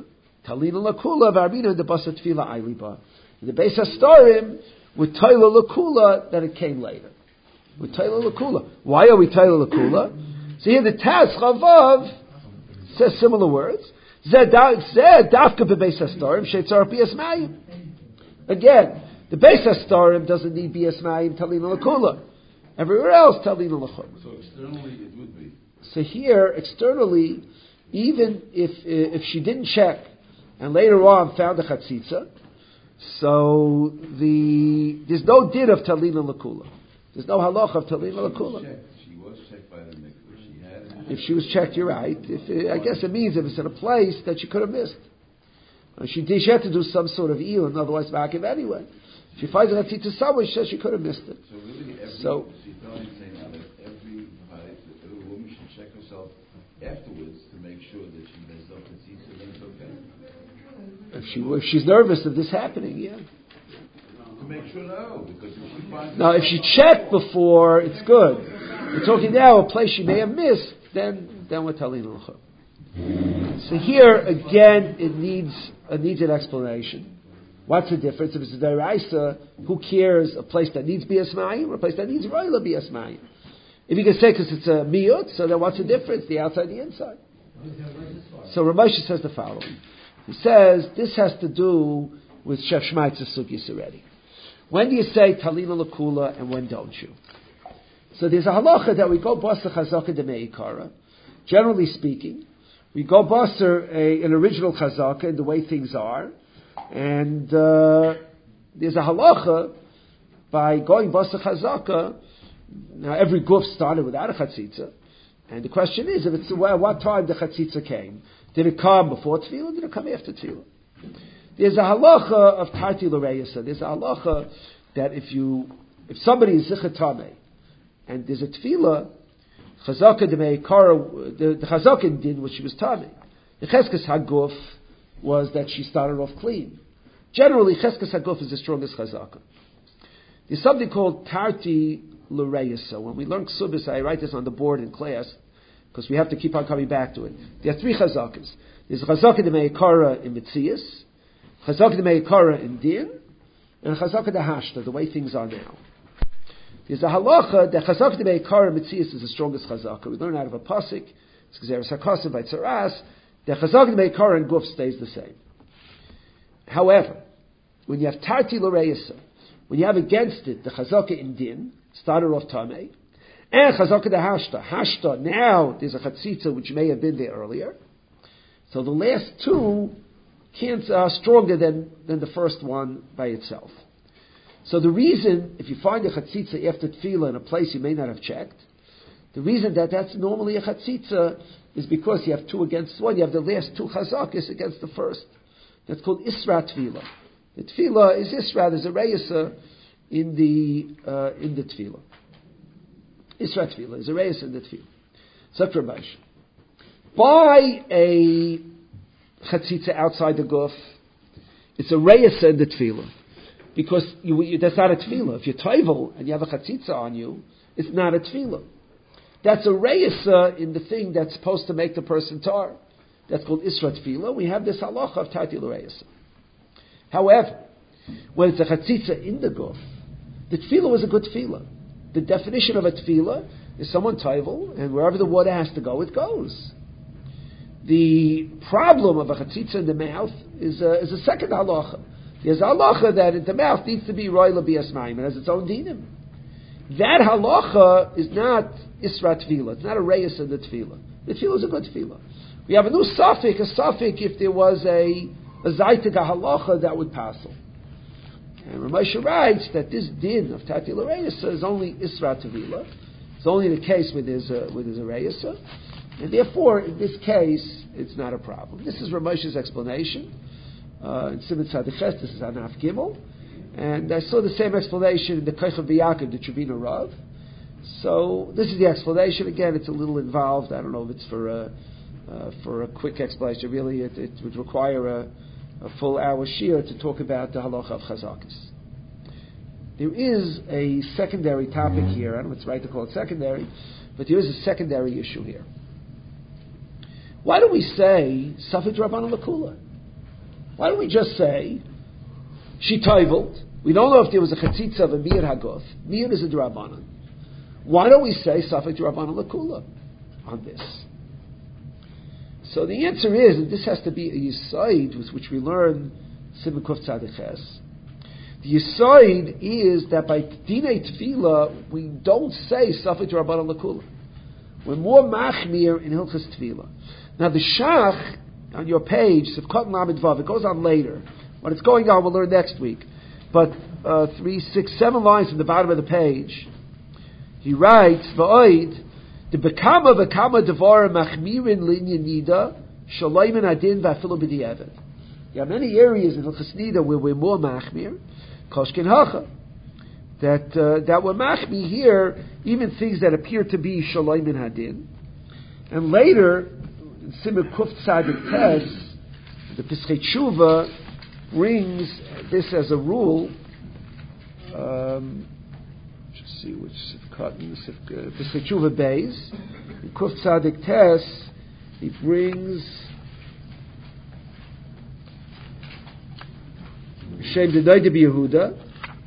In the Beis HaStarim, with Taila Lakula, that it came later. With Taila Lakula. Why are we Taila Lakula? So here the Taz Chavav says similar words. Again, the Beis HaStarim doesn't need Bias Mayim, Talina Lakula. Everywhere else, Talina Lakula. So externally it would be. So here, externally, even if she didn't check, and later on found a chatzitza, so there's no din of Talina Lakula. There's no halach of Talina Lakula. She was checked by the mikveh. She had. If she was checked, you're right. I guess it means if it's in a place that she could have missed. She had to do some sort of iyun, otherwise makiv anyway. If she finds a chatzitza somewhere, she says she could have missed it. So really, she's saying now that every woman should check herself afterwards to make sure that she does not chatzitza, then it's okay. If she's nervous of this happening, yeah. To make sure, no, because if she finds. Now, if she checked before, it's good. We're talking now a place she may have missed. Then we're telling her. So here again, it needs an explanation. What's the difference? If it's a deraisa, who cares? A place that needs bias mayim or a place that needs roila bias mayim? If you can say because it's a miyut, so then what's the difference? The outside, the inside. So Ramesh says the following. He says this has to do with Chef Shmaitz's sugis already. When do you say talina lakula and when don't you? So there's a halacha that we go basa chazaka de meikara. Generally speaking, we go basa an original chazaka in the way things are, and there's a halacha by going basa chazaka. Now every guf started without a chatzitza, and the question is, if it's what time the chatzitza came? Did it come before tefillah? Did it come after tefillah? There's a halacha of tarti l'reyasa. There's a halacha that if somebody is zichet tameh and there's a tefillah, chazaka de meikara, the chazaka did what she was tameh. The cheskes haguf was that she started off clean. Generally, cheskes haguf is the strongest chazaka. There's something called tarti l'reyasa. When we learn ksubis, I write this on the board in class because we have to keep on coming back to it. There are three chazakas. There's chazaka de meikara in mitzias, chazaka de meikara in din, and chazaka de hashta, the way things are now. There's a halacha that chazaka de meikara in mitzias is the strongest chazaka. We learn out of a pasuk, it's Gezeres HaKosim by Tzaras, that chazaka de meikara in guf stays the same. However, when you have tarti l'reyasa, when you have against it the chazaka in din, started off tamei, and chazaka de hashta, now there's a chatzitza which may have been there earlier. So the last two are stronger than the first one by itself. So the reason, if you find a chatzitza after tefillah in a place you may not have checked, the reason that that's normally a chatzitza is because you have two against one. You have the last two chazakas against the first. That's called isra tefillah. The tefillah is isra. There's a reyasa in the tefillah. Isra tefillah is a reyasa in the tefillah. Such Ramesh. By a chatzitza outside the guf, it's a reyasa in the tefillah. Because that's not a tefillah. If you're toivel and you have a chatzitza on you, it's not a tefillah. That's a reyasa in the thing that's supposed to make the person tar. That's called isra tefillah. We have this halacha of tarti l'reyasa. However, when it's a chatzitza in the guf, the tefillah was a good tefillah. The definition of a tefillah is someone toivel, and wherever the water has to go, it goes. The problem of a chatzitza in the mouth is a second halacha. There's a halacha that the mouth needs to be roila bias mayim, and has its own dinim. That halacha is not isra tefillah. It's not a reyes in the tefillah. The tefillah is a good tefillah. We have a new suffix, if there was a zaytig halacha that would passel. And Ramesh writes that this din of tarti l'reyasa is only isra tefillah. It's only the case where there's a reyasa. And therefore, in this case, it's not a problem. This is Ramesh's explanation. In Simon Tzadiches, this is Anaf Gimel. And I saw the same explanation in the Koich of B'Yaakov, the Tribuna Rav. So, this is the explanation. Again, it's a little involved. I don't know if it's for for a quick explanation. Really, it would require a full hour shiur to talk about the halacha of chazakis. There is a secondary topic here. I don't know if it's right to call it secondary, but there is a secondary issue here. Why don't we say Safek Rabbanan Lakula? Why don't we just say she toivelt? We don't know if there was a chatzitza of a mir hagoth. Mir is a drabanan. Why don't we say Safek Rabbanan Lakula on this? So the answer is that this has to be a yisaid with which we learn Siman Kuf Tzaddik Ches. The yisaid is that by Dinei Tefillah we don't say Safek Rabbanan Lakula. We're more machmir in Hilchas Tefillah. Now the Shach on your page, Sivkot Lamed Vav, it goes on later. When it's going on, we'll learn next week. But 3, 6, 7 lines from the bottom of the page, he writes, V'oid, the bekama devar machmirin linyan nida, shalaymin adin v'afilu b'di'evet. There are many areas in Hilchas Nida where we're more machmir, koshkin hacha. That we're machmir here, even things that appear to be shalaymin adin. And later, in Siman Kuf Tzaddik Tes, the Pischei Tshuva brings this as a rule. Just see which Sifkat in Pischei Tshuva Beis. In Kuf Tzaddik Tes, he brings Shem D'Nai de Yehuda.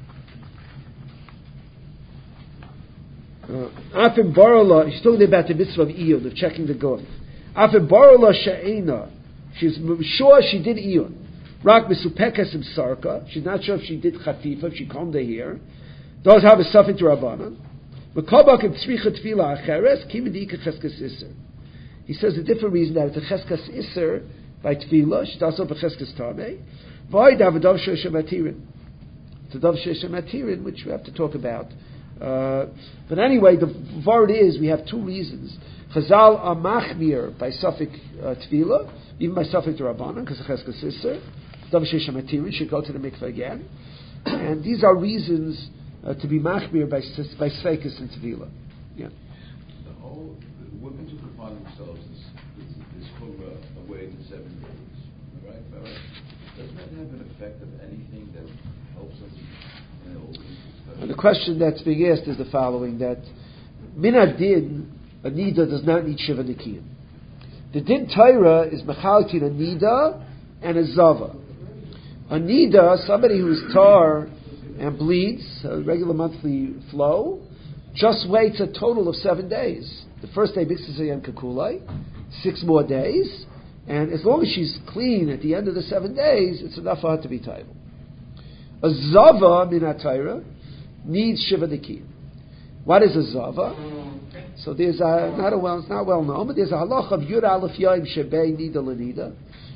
Afim Barola, he's talking about the mitzvah of Iyun, of checking the goat. Afim Barola Sha'ena, she's sure she did Iyun. Rak Mesupekas Sarka, she's not sure if she did Chafifa, if she combed her hair. Those have a Safek Rabbanan. Mekabak and Tzricha Tefila Acheres, Kimedika Cheskas Isser. He says a different reason that it's a Cheskas Isser by Tefila, she's also a Cheskas Tameh. Void Avadav Sheshem Atirin. It's a Dav Sheshem Atirin, which we have to talk about. But anyway, the word is we have two reasons. Chazal are machmir by Safek Tefila, even by Safek Rabbanan, because of Cheskas Isser. Dav Sheshem Atirin should go to the mikveh again. And these are reasons to be machmir by Sfeikis and Tefila. Yeah. The whole women took upon themselves this chumrah away in 7 days. All right? Doesn't that have an effect of anything that helps us? And the question that's being asked is the following: that min adin a nida does not need shiva nikiyim. The din Torah is mechalkin a nida and a zava. A nida, somebody who's tar and bleeds, a regular monthly flow, just waits a total of 7 days. The first day mixes a yom kakulai, 6 more days, and as long as she's clean at the end of the 7 days, it's enough for her to be taival. A zava min Torah needs shiva nikiyim. What is a zava? So there's it's not well known, but there's a halacha of Yud Aleph Yom Shebei Nida Lenida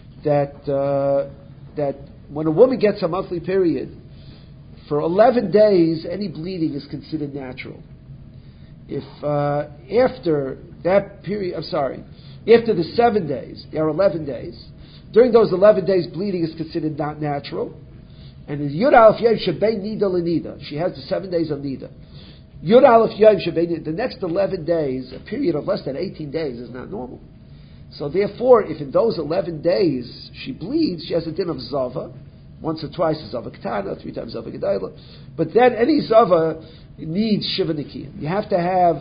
that when a woman gets a monthly period, for 11 days any bleeding is considered natural. If after that period, after the 7 days, there are 11 days. During those 11 days, bleeding is considered not natural. And in Yud Aleph Yom Shebei Nida Lenida, she has the 7 days of Nida. Yud Aleph Yom Shebei Nida, the next 11 days, a period of less than 18 days is not normal. So therefore, if in those 11 days she bleeds, she has a din of Zava, once or twice a Zava Ketana, 3 times Zava Gedayla. But then any Zava needs Shiva Nikiyim. You have to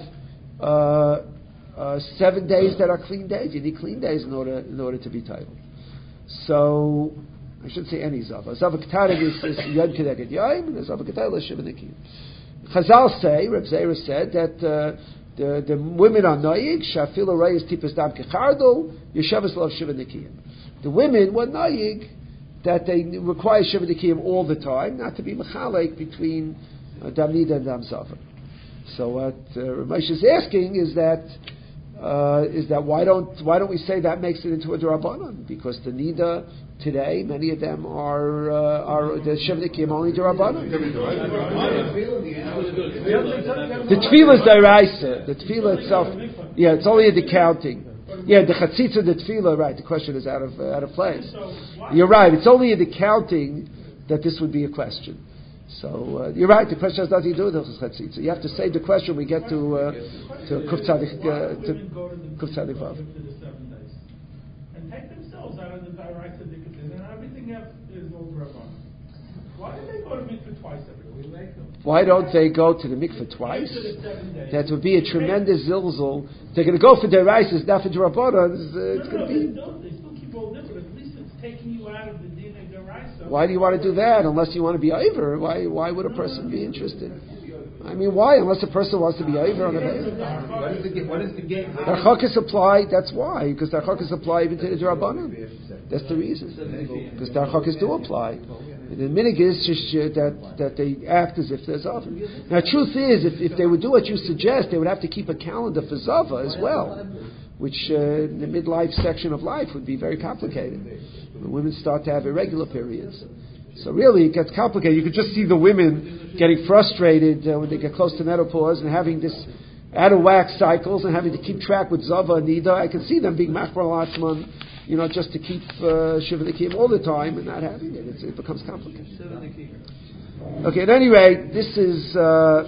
have 7 days that are clean days. You need clean days in order to be titled. So I shouldn't say any Zava. Zava Ketana is Yom Kedeged Yom, and Zava Gedayla is Shiva Nikiyim. Chazal say, Reb Zera said, that the women are noyig, shafila reyes tipas dam kechardo, yeshavas lov shiva nikiyim. The women were noyig, that they require shiva nikiyim all the time, not to be mechalek between dam nida and dam zava. So what Ramesh is asking is that why don't we say that makes it into a derabanan? Because the nida today, many of them are the shiva nikiyim only derabanan. The tefillah is deraisa. The tefillah itself, it's only a decounting. Yeah, the chatzitza, the tefillah, right? The question is out of place. You're right. It's only a decounting that this would be a question. So you're right. The question has nothing to do with the chatzitza. You have to save the question when we get to Kuf Tzadik Vav. Why do they go to mikveh twice every day? We make them. Why don't they go to the mikveh twice? That would be a tremendous zilzul. They're going to go for deraises, not for derabbanan. It's going to be. They still keep all different. At least it's taking you out of the din of deraisa. Why do you want to do that? Unless you want to be over, why would a person be interested? I mean, why? Unless a person wants to be over on a basis. What is the game? Darchakis apply. That's why, because darchakis apply even to the derabbanan. That's the reason. Because darchakis do apply. And the minig is just that they act as if there's zava. Now, truth is, if they would do what you suggest, they would have to keep a calendar for zava as well, which in the midlife section of life would be very complicated. When women start to have irregular periods. So really, it gets complicated. You could just see the women getting frustrated when they get close to menopause and having this out-of-whack cycles and having to keep track with Zava and Nida. I can see them being Machbar al-Atzman, just to keep Shiva Nikim all the time and not having it. It becomes complicated. Okay, at any rate, this is the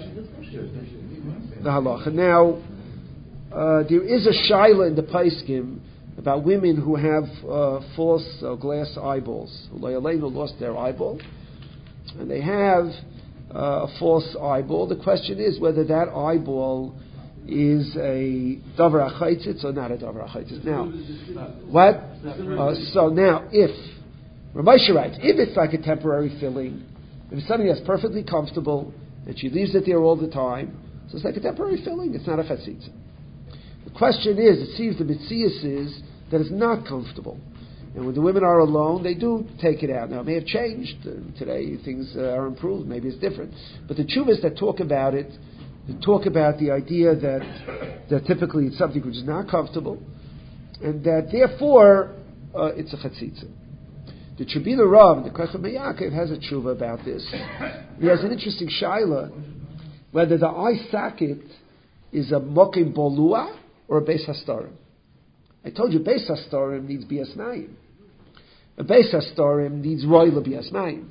halacha. Now, there is a shaila in the Paiskim about women who have false glass eyeballs, who lost their eyeball, and they have a false eyeball. The question is whether that eyeball is a davar achaitzitz or not a davar achaitzitz. Now, what? So now, if Ramosha writes, if it's like a temporary filling, if it's something that's perfectly comfortable and she leaves it there all the time, so it's like a temporary filling. It's not a chatzitza. The question is, it seems the mitzias is that it's not comfortable. And when the women are alone, they do take it out. Now, it may have changed. Today, things are improved. Maybe it's different. But the tshuvas that talk about it, they talk about the idea that typically it's something which is not comfortable, and that therefore it's a chatzitza. The Tribuna Rav, the Krechem Yaakov, has a tshuva about this. He has an interesting shaila, whether the eye socket is a mokim bolua or a beis hastarim. I told you beis hastarim needs bias mayim. A beis hastarim needs roila bias mayim.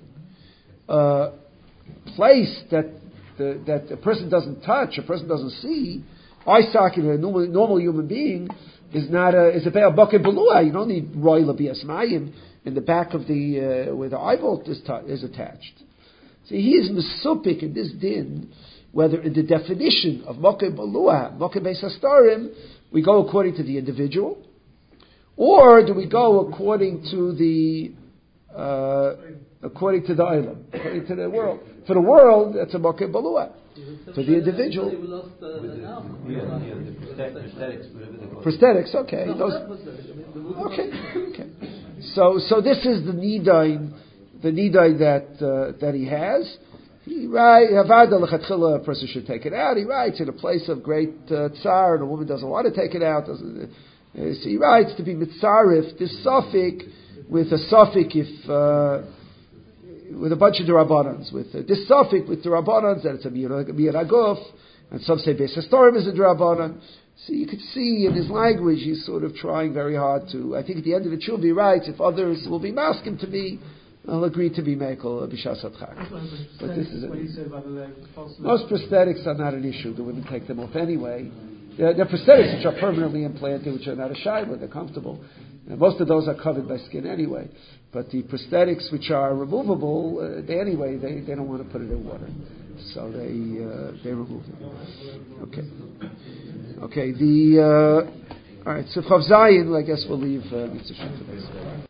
Place that a person doesn't touch, a person doesn't see, eye socket in a normal human being is a be'al mokim bolua. You don't need roila bias mayim in the back of the where the eyeball is attached. See, he is mesupik in this din, whether in the definition of mokem balua, mokem beis hastarim, we go according to the individual, or do we go according to the island, according to the world? For the world, that's a mokem balua. For the individual, prosthetics. Okay, okay. So this is the nidain that he has. He writes, a person should take it out. He writes, in a place of great tsar, and a woman doesn't want to take it out. So he writes to be mitzarif, this suffix with a suffix with a bunch of derabbanans, with this suffix with derabbanans, that it's a miyad aguf, and some say beis hastarim is a derabbanan. So you could see in his language, he's sort of trying very hard to, I think at the end of it, Shul be right, if others will be masking to me, I'll agree to be mekel b'shas adchak. But this is most prosthetics are not an issue. The women take them off anyway. They're prosthetics which are permanently implanted, which are not a shayla. They're comfortable. And most of those are covered by skin anyway. But the prosthetics which are removable, they don't want to put it in water, so they remove them. Okay. All right. So Chav Zayin, I guess we'll leave Mitzvah for this.